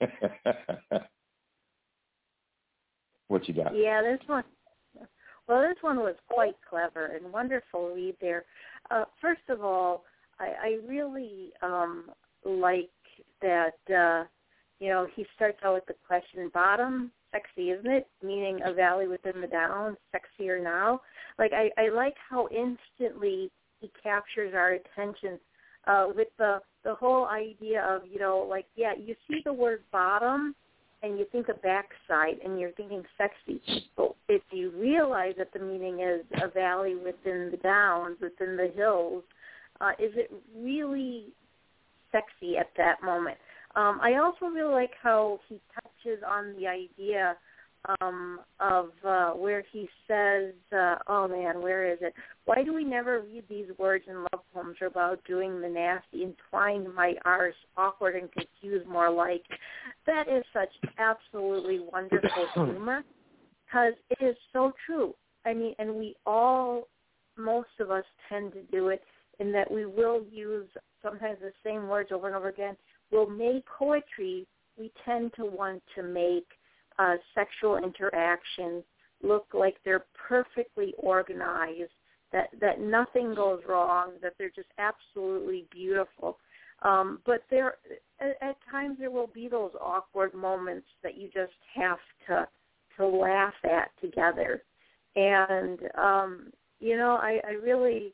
What you got? Yeah, this one. Well, this one was quite clever and wonderful read there. Uh, first of all, I, I really um, like that, uh, you know, he starts out with the question, bottom, sexy, isn't it? Meaning a valley within the downs, sexier now. Like, I, I like how instantly he captures our attention uh, with the, the whole idea of, you know, like, yeah, you see the word bottom, and you think of backside, and you're thinking sexy. But if you realize that the meaning is a valley within the downs, within the hills, uh, is it really sexy at that moment? Um, I also really like how he touches on the idea um, of uh, where he says, uh, oh, man, where is it? Why do we never read these words in love poems about doing the nasty, entwined my arse, awkward and confused more like? That is such absolutely wonderful humor because it is so true. I mean, and we all, most of us tend to do it in that we will use sometimes the same words over and over again. We'll make poetry, we tend to want to make uh, sexual interactions look like they're perfectly organized, that, that nothing goes wrong, that they're just absolutely beautiful. Um, but there, at, at times there will be those awkward moments that you just have to to laugh at together. And, um, you know, I, I really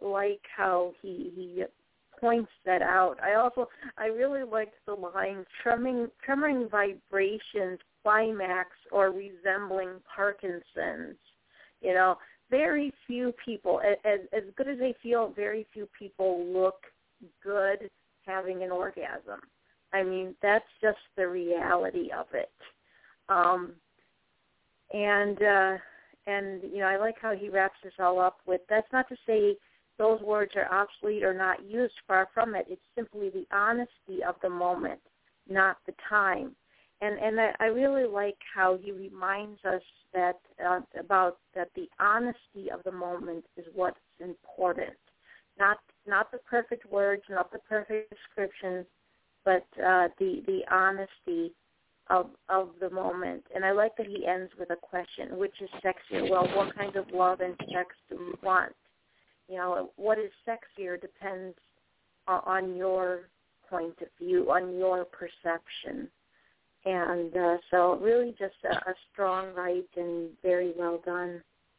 like how he he points that out. I also I really liked the line trembling trembling vibrations climax or resembling Parkinson's. You know, very few people, as as good as they feel, very few people look good having an orgasm. I mean, that's just the reality of it. Um, and uh, and you know, I like how he wraps this all up with. That's not to say those words are obsolete or not used. Far from it. It's simply the honesty of the moment, not the time. And and I, I really like how he reminds us that uh, about that the honesty of the moment is what's important, not not the perfect words, not the perfect descriptions, but uh, the the honesty of of the moment. And I like that he ends with a question: which is sexier? Well, what kind of love and sex do we want? You know, what is sexier depends on your point of view, on your perception. And uh, so really just a, a strong write and very well done.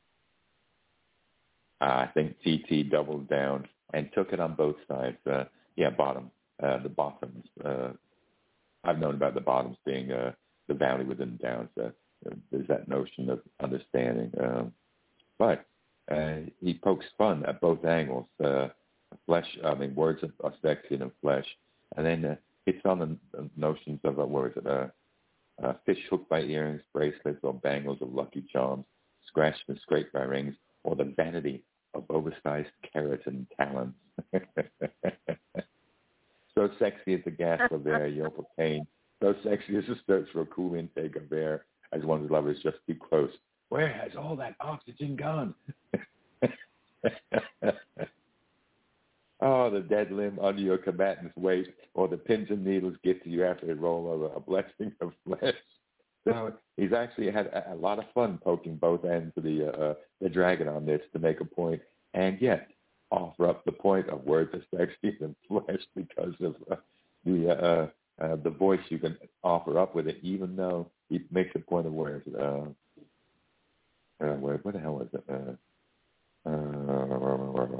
Uh, I think T T doubled down and took it on both sides. Uh, yeah, bottom, uh, the bottoms. Uh, I've known about the bottoms being uh, the valley within the downs. Uh, there's that notion of understanding. Um, but uh, he pokes fun at both angles. Uh, flesh, I mean, words are sexy and flesh. And then uh, it's on the, the notions of, uh, what is it, uh, uh, fish hooked by earrings, bracelets, or bangles of lucky charms, scratched and scraped by rings, or the vanity of oversized keratin talons. So sexy as the gasp of air, yelp of pain. So sexy as the search for a cool intake of air, as one's lovers just too close. Where has all that oxygen gone? Oh, the dead limb under your combatant's waist, or the pins and needles get to you after they roll over, a blessing of flesh. So he's actually had a, a lot of fun poking both ends of the uh, the dragon on this to make a point, and yet offer up the point of words of sexy and flesh because of uh, the uh, uh, the voice you can offer up with it, even though he makes a point of words. Uh, uh, where, what the hell was it? Uh, uh,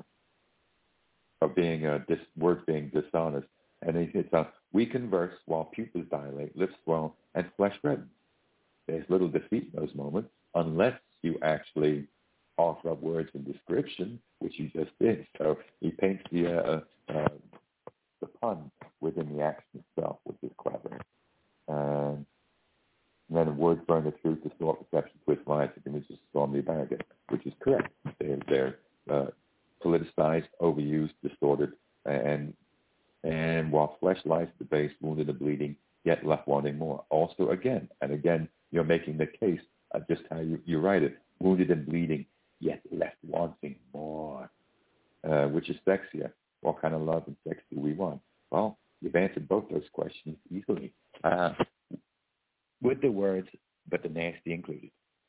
of being uh, dis, words being dishonest, and it's uh, we converse while pupils dilate, lips swell, and flesh reddens. There's little defeat in those moments unless you actually offer up words in description, which you just did. So he paints the uh, uh, the pun within the action itself, which is clever. Um, and then words burn the truth, distort perception, twist lies, the images storm the bargain, which is correct. They're, they're uh, politicized, overused, distorted, and and while flesh lies at the base, wounded and bleeding, yet left wanting more. Also, again and again, you're making the case of just how you, you write it: wounded and bleeding, yet left wanting more. Uh, which is sexier? What kind of love and sex do we want? Well, you've answered both those questions easily, uh, with the words, but the nasty included.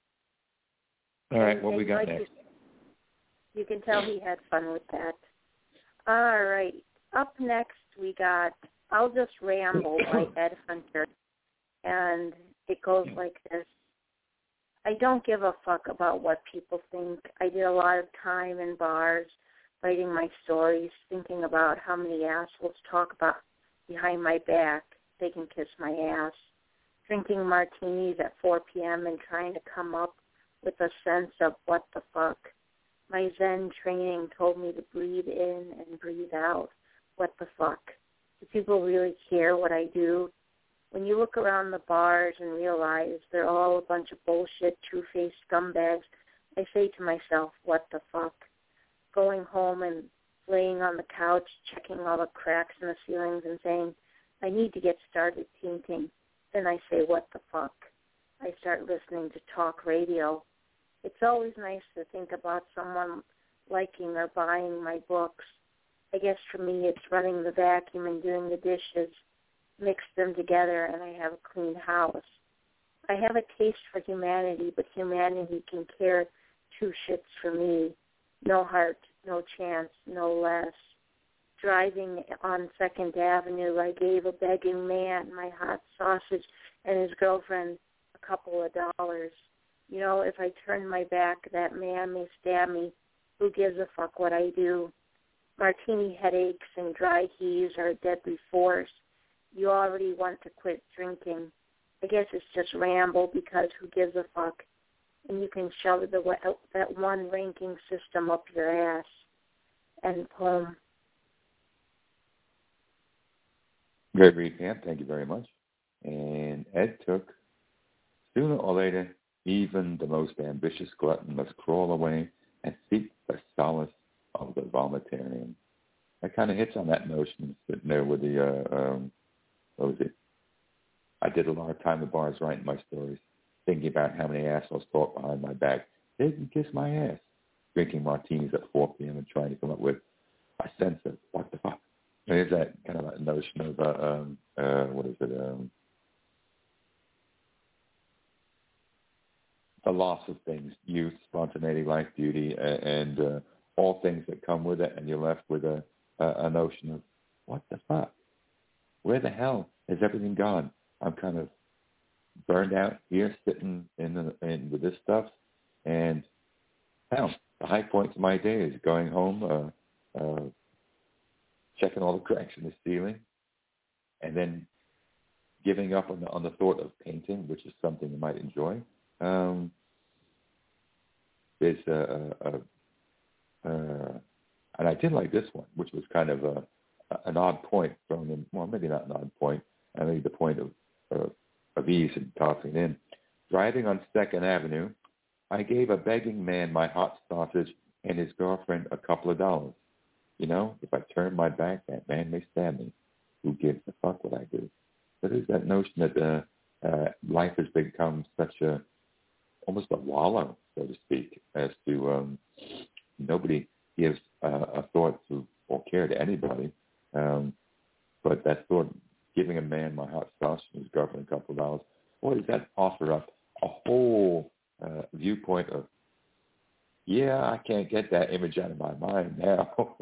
All right, what we got next? You can tell he had fun with that. All right. Up next, we got I'll Just Ramble by Ed Hunter. And it goes like this. I don't give a fuck about what people think. I did a lot of time in bars, writing my stories, thinking about how many assholes talk about behind my back. They can kiss my ass. Drinking martinis at four p.m. and trying to come up with a sense of what the fuck. My Zen training told me to breathe in and breathe out. What the fuck? Do people really care what I do? When you look around the bars and realize they're all a bunch of bullshit, two-faced scumbags, I say to myself, what the fuck? Going home and laying on the couch, checking all the cracks in the ceilings and saying, I need to get started painting. Then I say, what the fuck? I start listening to talk radio. It's always nice to think about someone liking or buying my books. I guess for me it's running the vacuum and doing the dishes, mix them together, and I have a clean house. I have a taste for humanity, but humanity can care two shits for me. No heart, no chance, no less. Driving on Second Avenue, I gave a begging man my hot sausage and his girlfriend a couple of dollars. You know, if I turn my back, that man may stab me. Who gives a fuck what I do? martini headaches and dry heaves are a deadly force, you already want to quit drinking. I guess it's just ramble because who gives a fuck? And you can shove the, that one ranking system up your ass. End poem. Great recap. Thank you very much. And Ed took, sooner or later, even the most ambitious glutton must crawl away and seek the solace of the vomitarian. That kind of hits on that notion, sitting there with the, uh, um, what was it? I did a lot of time at bars writing my stories, thinking about how many assholes talk behind my back. They can kiss my ass. Drinking martinis at four p.m. and trying to come up with a sense of what the fuck. There's that kind of like notion of, uh, um, uh, what is it, um, the loss of things, youth, spontaneity, life, beauty, uh, and uh, all things that come with it, and you're left with a, a, a notion of, what the fuck? Where the hell has everything gone? I'm kind of burned out here, sitting in, the, in with this stuff, and hell, the high point of my day is going home, uh, uh, checking all the cracks in the ceiling, and then giving up on the, on the thought of painting, which is something you might enjoy. Um, there's a, a, a, a, and I did like this one, which was kind of a, an odd point thrown in. Well, maybe not an odd point. I mean, the point of, of, of ease and tossing in. Driving on Second Avenue, I gave a begging man my hot sausage and his girlfriend a couple of dollars. You know, if I turn my back, that man may stab me. Who gives a fuck what I do? But there's that notion that uh, uh, life has become such a, almost a wallow, so to speak, as to um, nobody gives uh, a thought to or care to anybody. Um, but that thought, giving a man my hot sausage and his girlfriend a couple of dollars, boy, does that offer up a whole uh, viewpoint of, yeah, I can't get that image out of my mind now.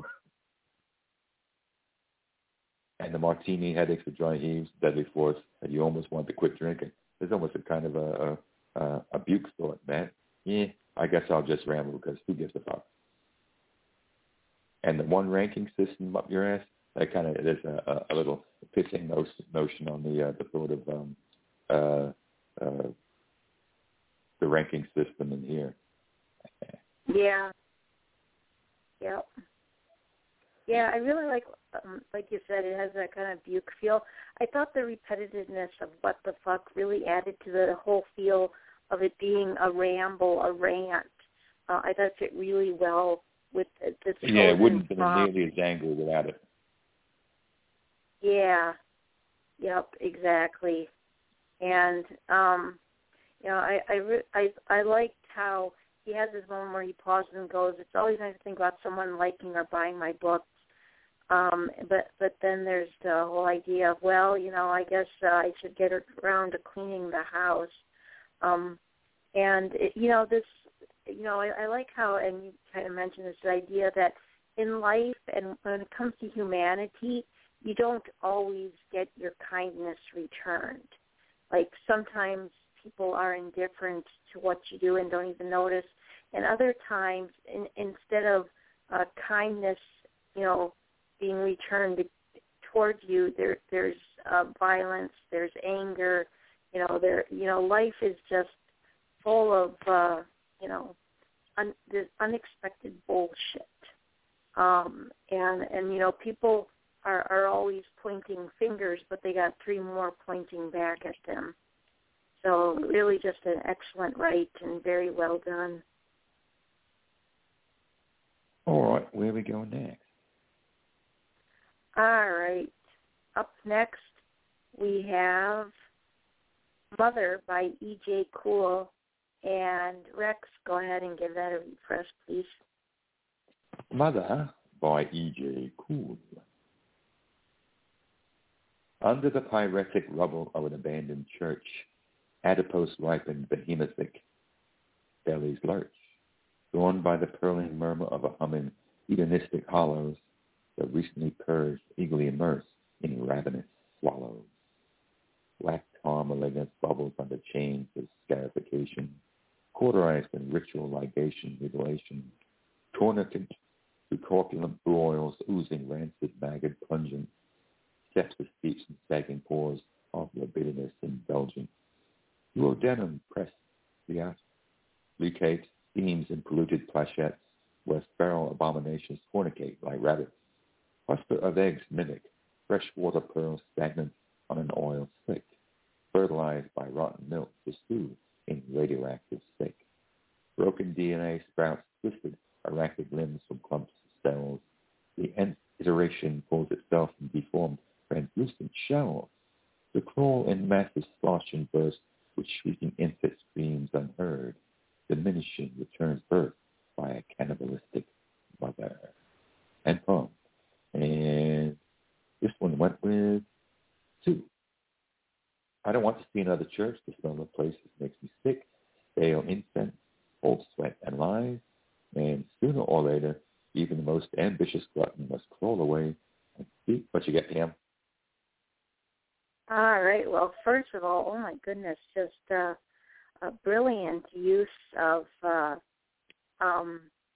And the martini headaches, the dry heaves, deadly force, and you almost want to quit drinking. There's almost a kind of a, a, a, a buke thought, man. Yeah, I guess I'll just ramble because who gives a fuck? And the one ranking system up your ass, that kind of, there's a, a, a little pissing notion on the uh, the thought of um, uh, uh, the ranking system in here. Yeah. Yep. Yeah, I really like, um, like you said, it has that kind of buke feel. I thought the repetitiveness of what the fuck really added to the whole feel of it being a ramble, a rant. Uh, I thought it fit really well with the yeah, it wouldn't have been nearly as angry without it. Yeah. Yep. Exactly. And um, you know, I I, re- I I liked how he has this moment where he pauses and goes, "It's always nice to think about someone liking or buying my books." Um, but but then there's the whole idea of, well, you know, I guess uh, I should get around to cleaning the house. Um, and it, you know, this. You know, I, I like how, and you kind of mentioned this idea that in life and when it comes to humanity, you don't always get your kindness returned. Like sometimes people are indifferent to what you do and don't even notice. And other times, in, instead of uh, kindness, you know, being returned towards you, there, there's uh, violence, there's anger. You know, there. You know, life is just full of. Uh, you know, un, this unexpected bullshit. Um, and, and, you know, people are, are always pointing fingers, but they got three more pointing back at them. So really just an excellent write and very well done. All right, where are we going next? All right. Up next, we have Mother by E J. Cool. And Rex, go ahead and give that a refresh, please. Mother by E J. Cool. Under the pyretic rubble of an abandoned church, adipose-ripened behemoths bellies lurch, drawn by the purling murmur of a humming hedonistic hollows that recently purged, eagerly immersed in ravenous swallows. Black tar malignant bubbles under chains of scarification, cauterized in ritual ligation, mutilation, tornicated through corpulent broils oozing rancid, maggot, pungent, steps of steeps and sagging pores of libidinous indulgence. Duodenum pressed, liat, lucate, steams and polluted plachettes, where feral abominations fornicate like rabbits. Cluster of eggs mimic, freshwater pearls stagnant on an oil slick, fertilized by rotten milk to stew in radioactive steak. Broken D N A sprouts twisted, arachnid limbs from clumps of cells. The nth iteration pulls itself in deformed, translucent shells. To crawl in massive slosh and burst, with shrieking infant screams unheard, diminishing returns birth by a cannibalistic mother. And poem. And this one went with two. I don't want to see another church. The smell of places makes me sick. Stale incense, old sweat and lies. And sooner or later, even the most ambitious glutton must crawl away and speak what you get, Pam. All right. Well, first of all, oh my goodness, just uh, a brilliant use of uh, um,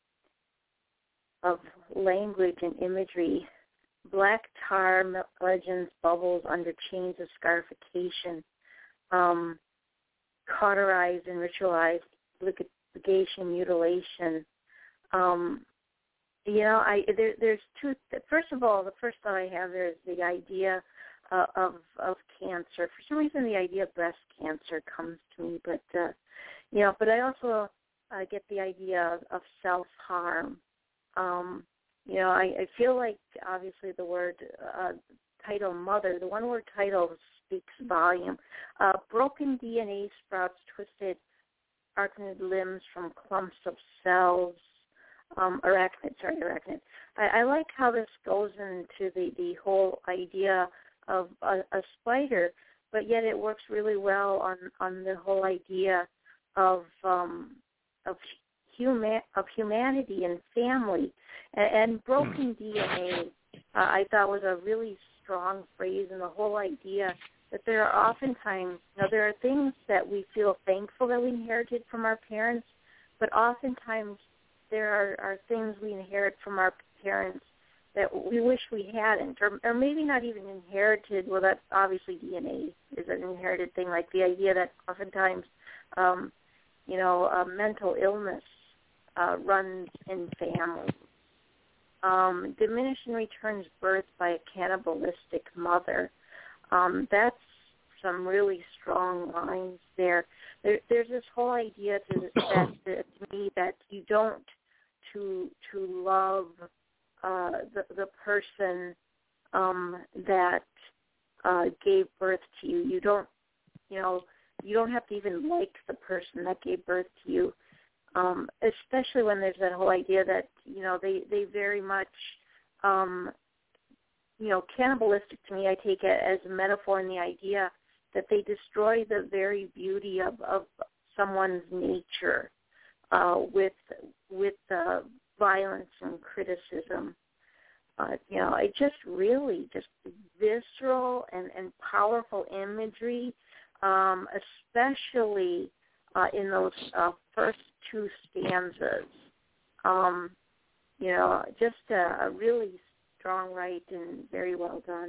of language and imagery. Black tar, legends, bubbles under chains of scarification, um, cauterized and ritualized ligation, mutilation. Um, you know, I there, there's two. First of all, the first thought I have there is the idea uh, of of cancer. For some reason, the idea of breast cancer comes to me, but uh, you know, but I also uh, get the idea of, of self-harm. Um, you know, I, I feel like obviously the word uh, title mother, the one word title speaks volume. Uh, broken D N A sprouts, twisted arachnid limbs from clumps of cells. Um, arachnid, sorry, arachnid. I, I like how this goes into the, the whole idea of a, a spider, but yet it works really well on, on the whole idea of um, of human of humanity and family. And, and broken D N A, uh, I thought was a really strong phrase, and the whole idea that there are oftentimes, you know, there are things that we feel thankful that we inherited from our parents, but oftentimes there are, are things we inherit from our parents that we wish we hadn't, or, or maybe not even inherited. Well, that's obviously D N A is an inherited thing, like the idea that oftentimes, um, you know, uh, mental illness uh, runs in families. Um, diminishing returns birth by a cannibalistic mother. Um, that's some really strong lines there. there there's this whole idea to, that, to me that you don't to to love uh, the the person um, that uh, gave birth to you. You don't, you know, you don't have to even like the person that gave birth to you. Um, especially when there's that whole idea that, you know, they, they very much, um, you know, cannibalistic to me, I take it as a metaphor in the idea that they destroy the very beauty of, of someone's nature uh, with with uh, violence and criticism. Uh, you know, it just really just visceral and, and powerful imagery, um, especially uh, in those uh, first two stanzas. Um, you know, just a, a really strong write and very well done.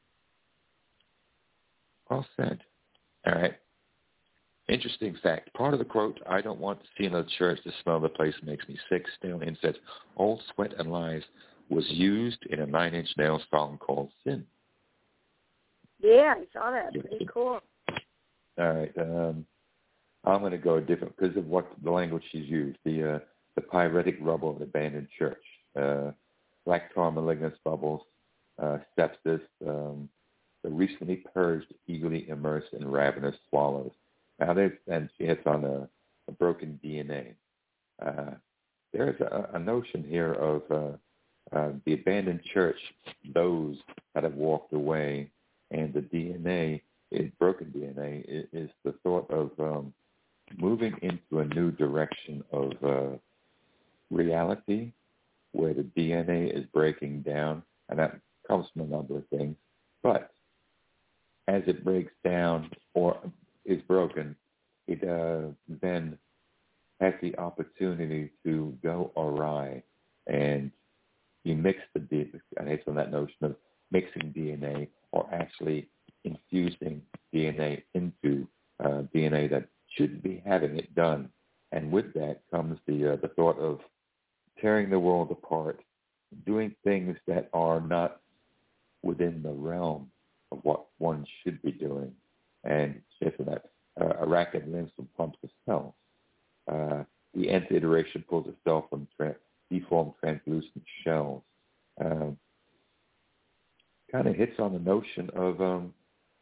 Well said. All right. Interesting fact. Part of the quote, I don't want to see another church. The smell of the place makes me sick. Stale incense, old sweat and lies, was used in a nine-inch nail song called Sin. Yeah, I saw that. Pretty cool. All right. Um, I'm going to go different because of what the language she's used. The uh, the pyretic rubble of an abandoned church, uh, black tar malignant bubbles, uh, sepsis, um, the recently purged, eagerly immersed in ravenous swallows. Now, there's, and she hits on a, a broken D N A. Uh, there's a, a notion here of uh, uh, the abandoned church, those that have walked away, and the D N A, is broken D N A, is, is the thought of um, moving into a new direction of uh, reality where the D N A is breaking down, and that comes from a number of things. But as it breaks down or is broken, it uh, then has the opportunity to go awry and that notion of mixing D N A or actually infusing D N A into uh, D N A that shouldn't be having it done. And with that comes the uh, the thought of tearing the world apart, doing things that are not within the realm of what one should be doing. And say for that, uh, arachid lymphs and pumps of cells. Uh, the nth iteration pulls itself from tra- deformed translucent shells. Um, kind of hits on the notion of um,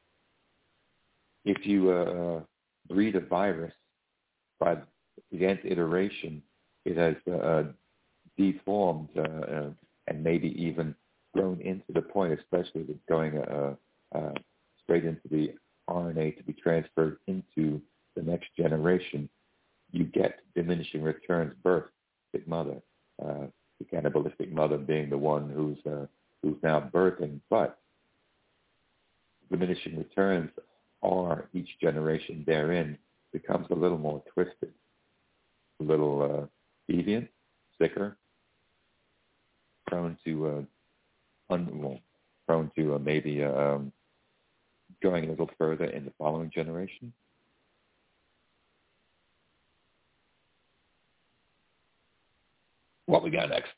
if you uh, breed a virus by the nth iteration, it has uh, deformed uh, uh, and maybe even grown into the point, especially with going uh, uh, straight into the R N A to be transferred into the next generation. You get diminishing returns birth, big mother, uh, the cannibalistic mother being the one who's uh, who's now birthing, but diminishing returns are each generation therein becomes a little more twisted, a little uh, deviant, sicker, prone to uh, un- well, prone to uh, maybe uh, um, going a little further in the following generation. What we got next?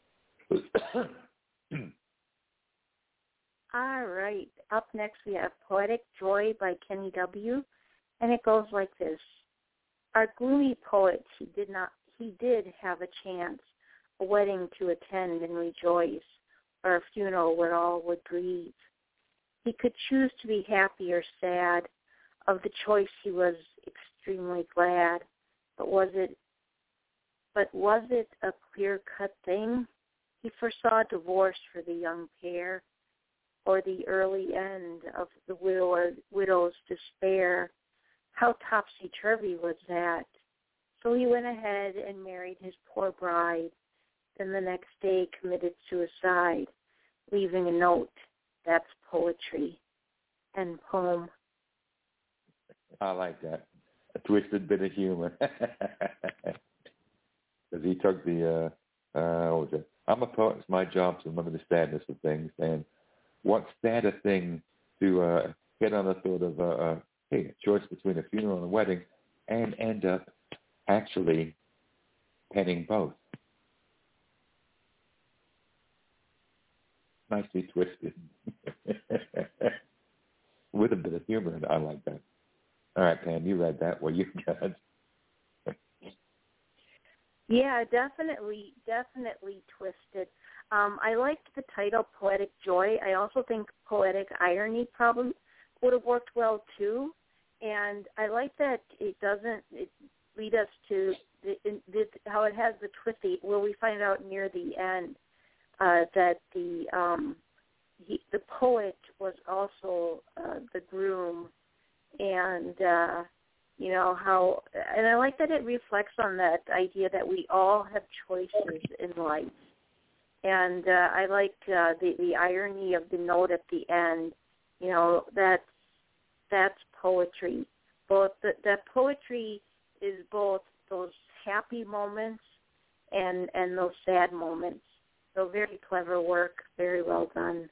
All right. Up next we have Poetic Joy by Kenny W. And it goes like this. Our gloomy poet, he did not he did have a chance, a wedding to attend and rejoice, or a funeral where all would grieve. He could choose to be happy or sad. Of the choice he was extremely glad. But was it But was it a clear-cut thing? He foresaw divorce for the young pair, or the early end of the widow, widow's despair. How topsy-turvy was that? So he went ahead and married his poor bride, then the next day committed suicide, leaving a note. That's poetry. End poem. I like that. A twisted bit of humor. Because he took the, uh, uh, what was it? I'm a poet. It's my job to remember the sadness of things. And what sadder thing to uh, get on the thought of, uh, uh, hey, a choice between a funeral and a wedding, and end up actually penning both. Nicely twisted. With a bit of humor, and I like that. All right, Pam, you read that. Well, you got Yeah, definitely, definitely twisted. Um, I liked the title, Poetic Joy. I also think Poetic Irony probably would have worked well, too. And I like that it doesn't it lead us to the, the, how it has the twisty, where we find out near the end uh, that the um, he, the poet was also uh, the groom, and uh, you know, how, and I like that it reflects on that idea that we all have choices in life. And uh, I like uh, the, the irony of the note at the end, you know, that's, that's poetry. Both the, that poetry is both those happy moments and, and those sad moments. So very clever work, very well done.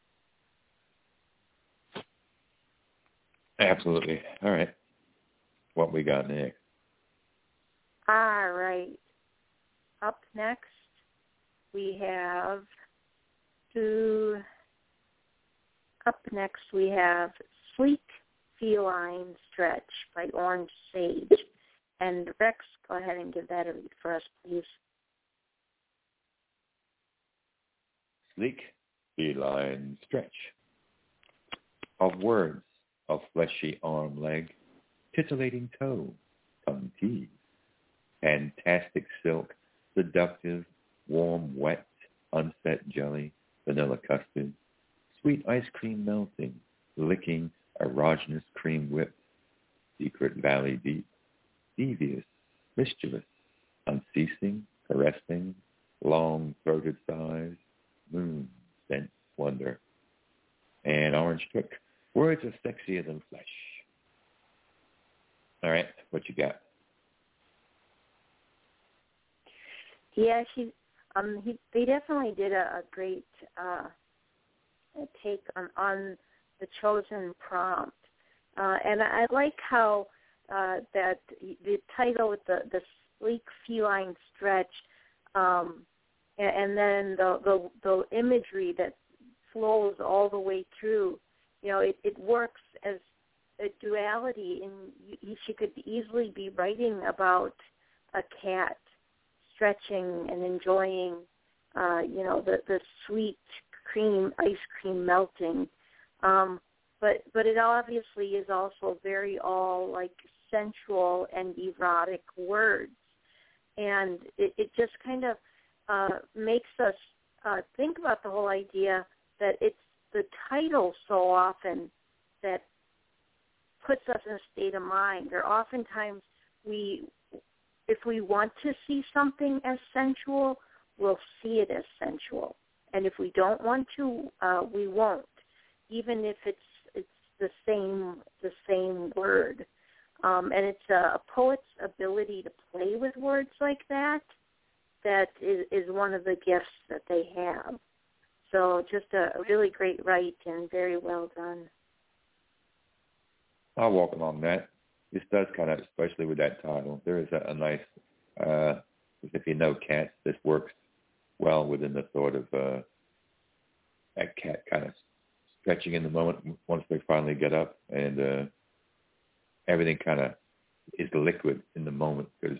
Absolutely. All right. What we got next? All right. Up next, we have to, up next we have Sleek Feline Stretch by Orange Sage. And Rex, go ahead and give that a read for us, please. Sleek Feline Stretch. Of words, of fleshy arm, leg, titillating toe, tongue tease, fantastic silk, seductive, warm, wet, unset jelly, vanilla custard, sweet ice cream melting, licking, erogenous cream whip, secret valley deep, devious, mischievous, unceasing, caressing, long-throated sighs, moon, scent, wonder, and orange trick. Words are sexier than flesh. All right, what you got? Yeah, she, um, he, they definitely did a, a great uh, take on, on the chosen prompt. Uh, and I like how uh, that the title with the, the sleek feline stretch, um, and, and then the, the the imagery that flows all the way through. You know, it, it works as a duality, and you, she could easily be writing about a cat stretching and enjoying, uh, you know, the, the sweet cream, ice cream melting. Um, but but it obviously is also very all like sensual and erotic words. And it, it just kind of uh, makes us uh, think about the whole idea that it's the title so often that puts us in a state of mind. Or oftentimes we, if we want to see something as sensual, we'll see it as sensual. And if we don't want to, uh, we won't, even if it's it's the same the same word. Um, and it's a, a poet's ability to play with words like that that is, is one of the gifts that they have. So just a really great write and very well done. I'll walk along that. This does kind of, especially with that title, there is a, a nice, uh, if you know cats, this works well within the sort of uh, that cat kind of stretching in the moment once they finally get up, and uh, everything kind of is liquid in the moment because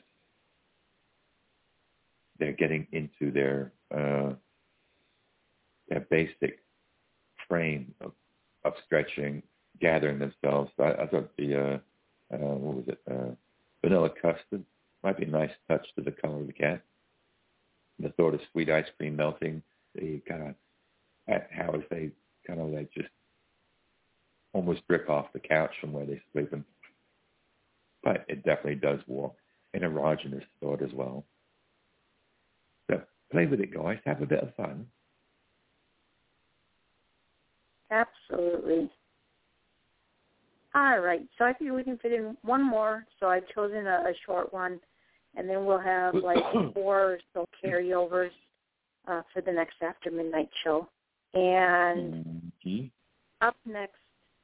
they're getting into their uh, their basic frame of, of stretching, gathering themselves. So I, I thought the, uh, uh, what was it, uh, vanilla custard might be a nice touch to the color of the cat. The sort of sweet ice cream melting, the kind of, how as they kind of like just almost drip off the couch from where they're sleeping. But it definitely does walk an erogenous thought as well. So play with it, guys. Have a bit of fun. Absolutely. All right. So I think we can fit in one more. So I've chosen a, a short one, and then we'll have like four or so carryovers uh, for the next After Midnight show. And mm-hmm. up next,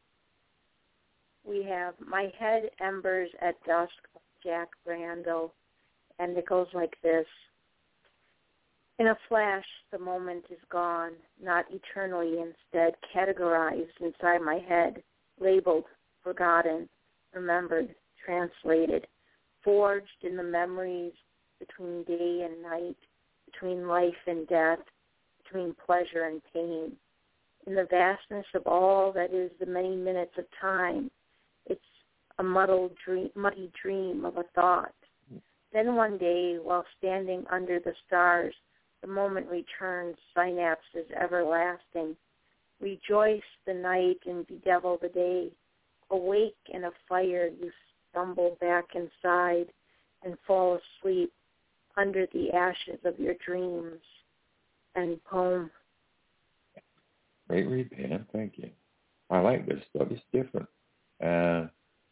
we have My Head Embers at Dusk, Jack Brando, and it goes like this. In a flash, the moment is gone, not eternally, instead categorized inside my head, labeled, forgotten, remembered, translated, forged in the memories between day and night, between life and death, between pleasure and pain. In the vastness of all that is the many minutes of time, it's a muddled dream, muddy dream of a thought. Then one day, while standing under the stars, the moment returns, synapses everlasting. Rejoice the night and bedevil the day. Awake in a fire, you stumble back inside and fall asleep under the ashes of your dreams. And poem. Great read, Pam. Thank you. I like this stuff. It's different. Uh,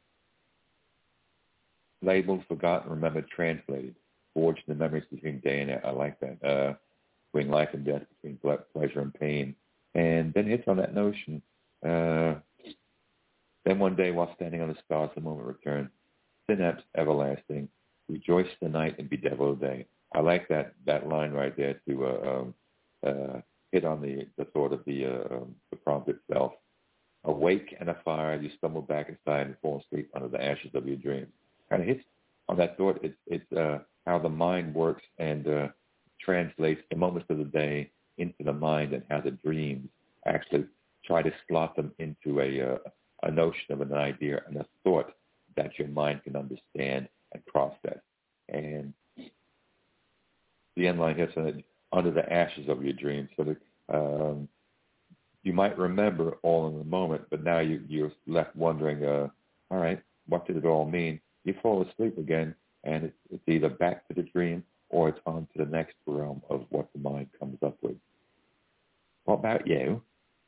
labeled, forgotten, remembered, translated. Forged in the memories between day and night. I like that. Uh, between life and death, between pleasure and pain. And then hits on that notion. Uh, then one day, while standing on the stars, the moment returns. Synapse everlasting. Rejoice the night and bedevil the day. I like that, that line right there to uh, um, uh, hit on the, the sort of the, uh, um, the prompt itself. Awake and afire, you stumble back inside and fall asleep under the ashes of your dreams. Kind of hits on that thought. It's, it's uh, how the mind works and uh, translates the moments of the day into the mind, and how the dreams actually try to slot them into a, uh, a notion of an idea and a thought that your mind can understand and process. And the end line hits on it, under the ashes of your dreams. So that um, you might remember all in the moment, but now you, you're left wondering, uh, all right, what did it all mean? You fall asleep again, and it's, it's either back to the dream or it's on to the next realm of what the mind comes up with. What about you?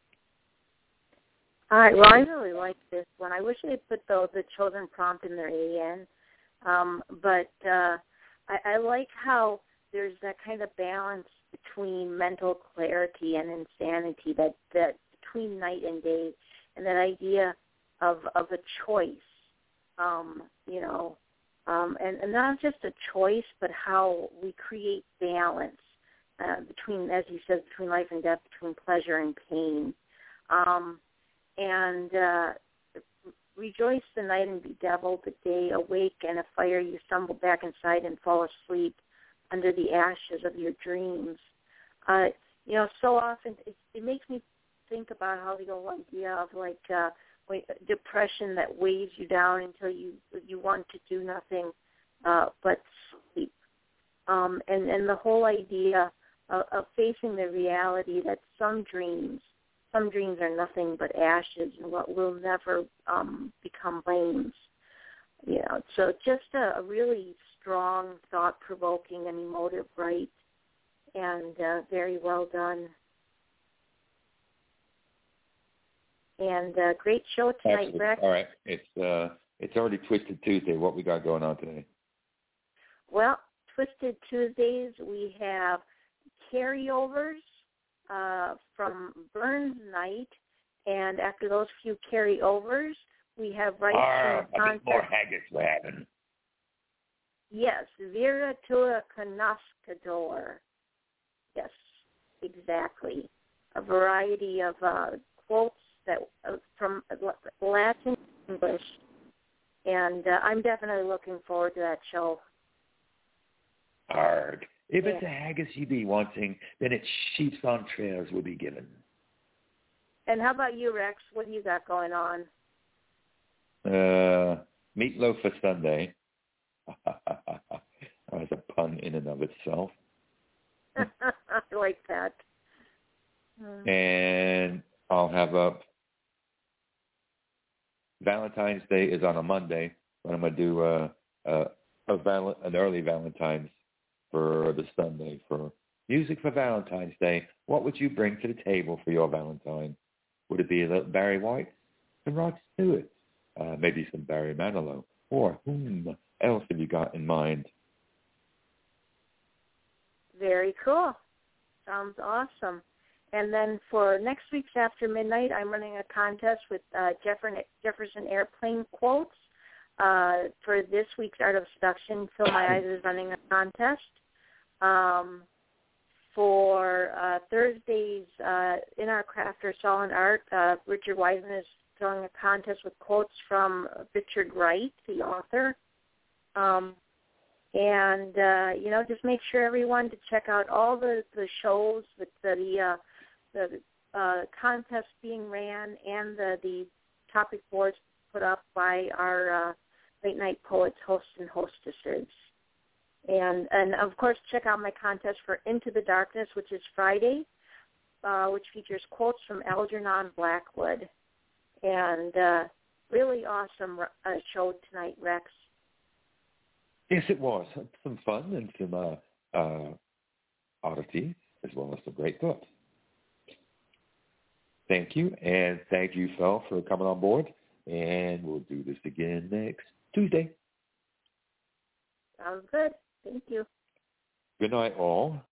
All right. Well, I really like this one. I wish they put the, the children prompt in their A N, um, but uh, I, I like how there's that kind of balance between mental clarity and insanity that, that between night and day, and that idea of of a choice, um, you know, um, and, and not just a choice, but how we create balance uh, between, as you said, between life and death, between pleasure and pain. Um, and uh, rejoice the night and bedevil the day, awake and afire you stumble back inside and fall asleep under the ashes of your dreams. Uh, you know, so often it, it makes me think about how the whole idea of like uh, depression that weighs you down until you you want to do nothing uh, but sleep, um, and and the whole idea of, of facing the reality that some dreams, some dreams are nothing but ashes and what will never um, become flames. You know, so just a, a really strong, thought-provoking, and emotive write, and uh, very well done. And uh, great show tonight, Absolutely. Rex. All right, it's uh, it's already Twisted Tuesday. What we got going on today? Well, Twisted Tuesdays, we have carryovers uh, from Burns Night, and after those few carryovers, we have right Ah, from a bit more haggis we're having. Yes, Vera Tua Canascador. Yes, exactly. A variety of uh, quotes that uh, from Latin English, and uh, I'm definitely looking forward to that show. Arg. If Yeah. it's a haggis you be wanting, then it's sheep's entrails will be given. And how about you, Rex? What do you got going on? Uh, meatloaf for Sunday. That's a pun in and of itself. I like that. Hmm. And I'll have up Valentine's Day is on a Monday, but I'm going to do uh, uh, a val- an early Valentine's for the Sunday for music for Valentine's Day. What would you bring to the table for your Valentine? Would it be a little Barry White, some Rod Stewart, uh, maybe some Barry Manilow, or whom else have you got in mind? Very cool. Sounds awesome. And then for next week's After Midnight, I'm running a contest with uh, Jefferson, Jefferson Airplane quotes. Uh, for this week's Art of Seduction, Fill My Eyes is running a contest. Um, for uh, Thursday's uh, In Our Craft or Solid Art, uh, Richard Wiseman is throwing a contest with quotes from Richard Wright, the author. Um, and, uh, you know, just make sure everyone to check out all the, the shows with the, the, uh, the uh, contests being ran and the, the topic boards put up by our uh, Late Night Poets hosts and hostesses. And, and, of course, check out my contest for Into the Darkness, which is Friday, uh, which features quotes from Algernon Blackwood. And uh, really awesome uh, show tonight, Rex. Yes, it was. Some fun and some uh, uh, oddities, as well as some great thoughts. Thank you, and thank you, Phil, for coming on board. And we'll do this again next Tuesday. Sounds good. Thank you. Good night, all.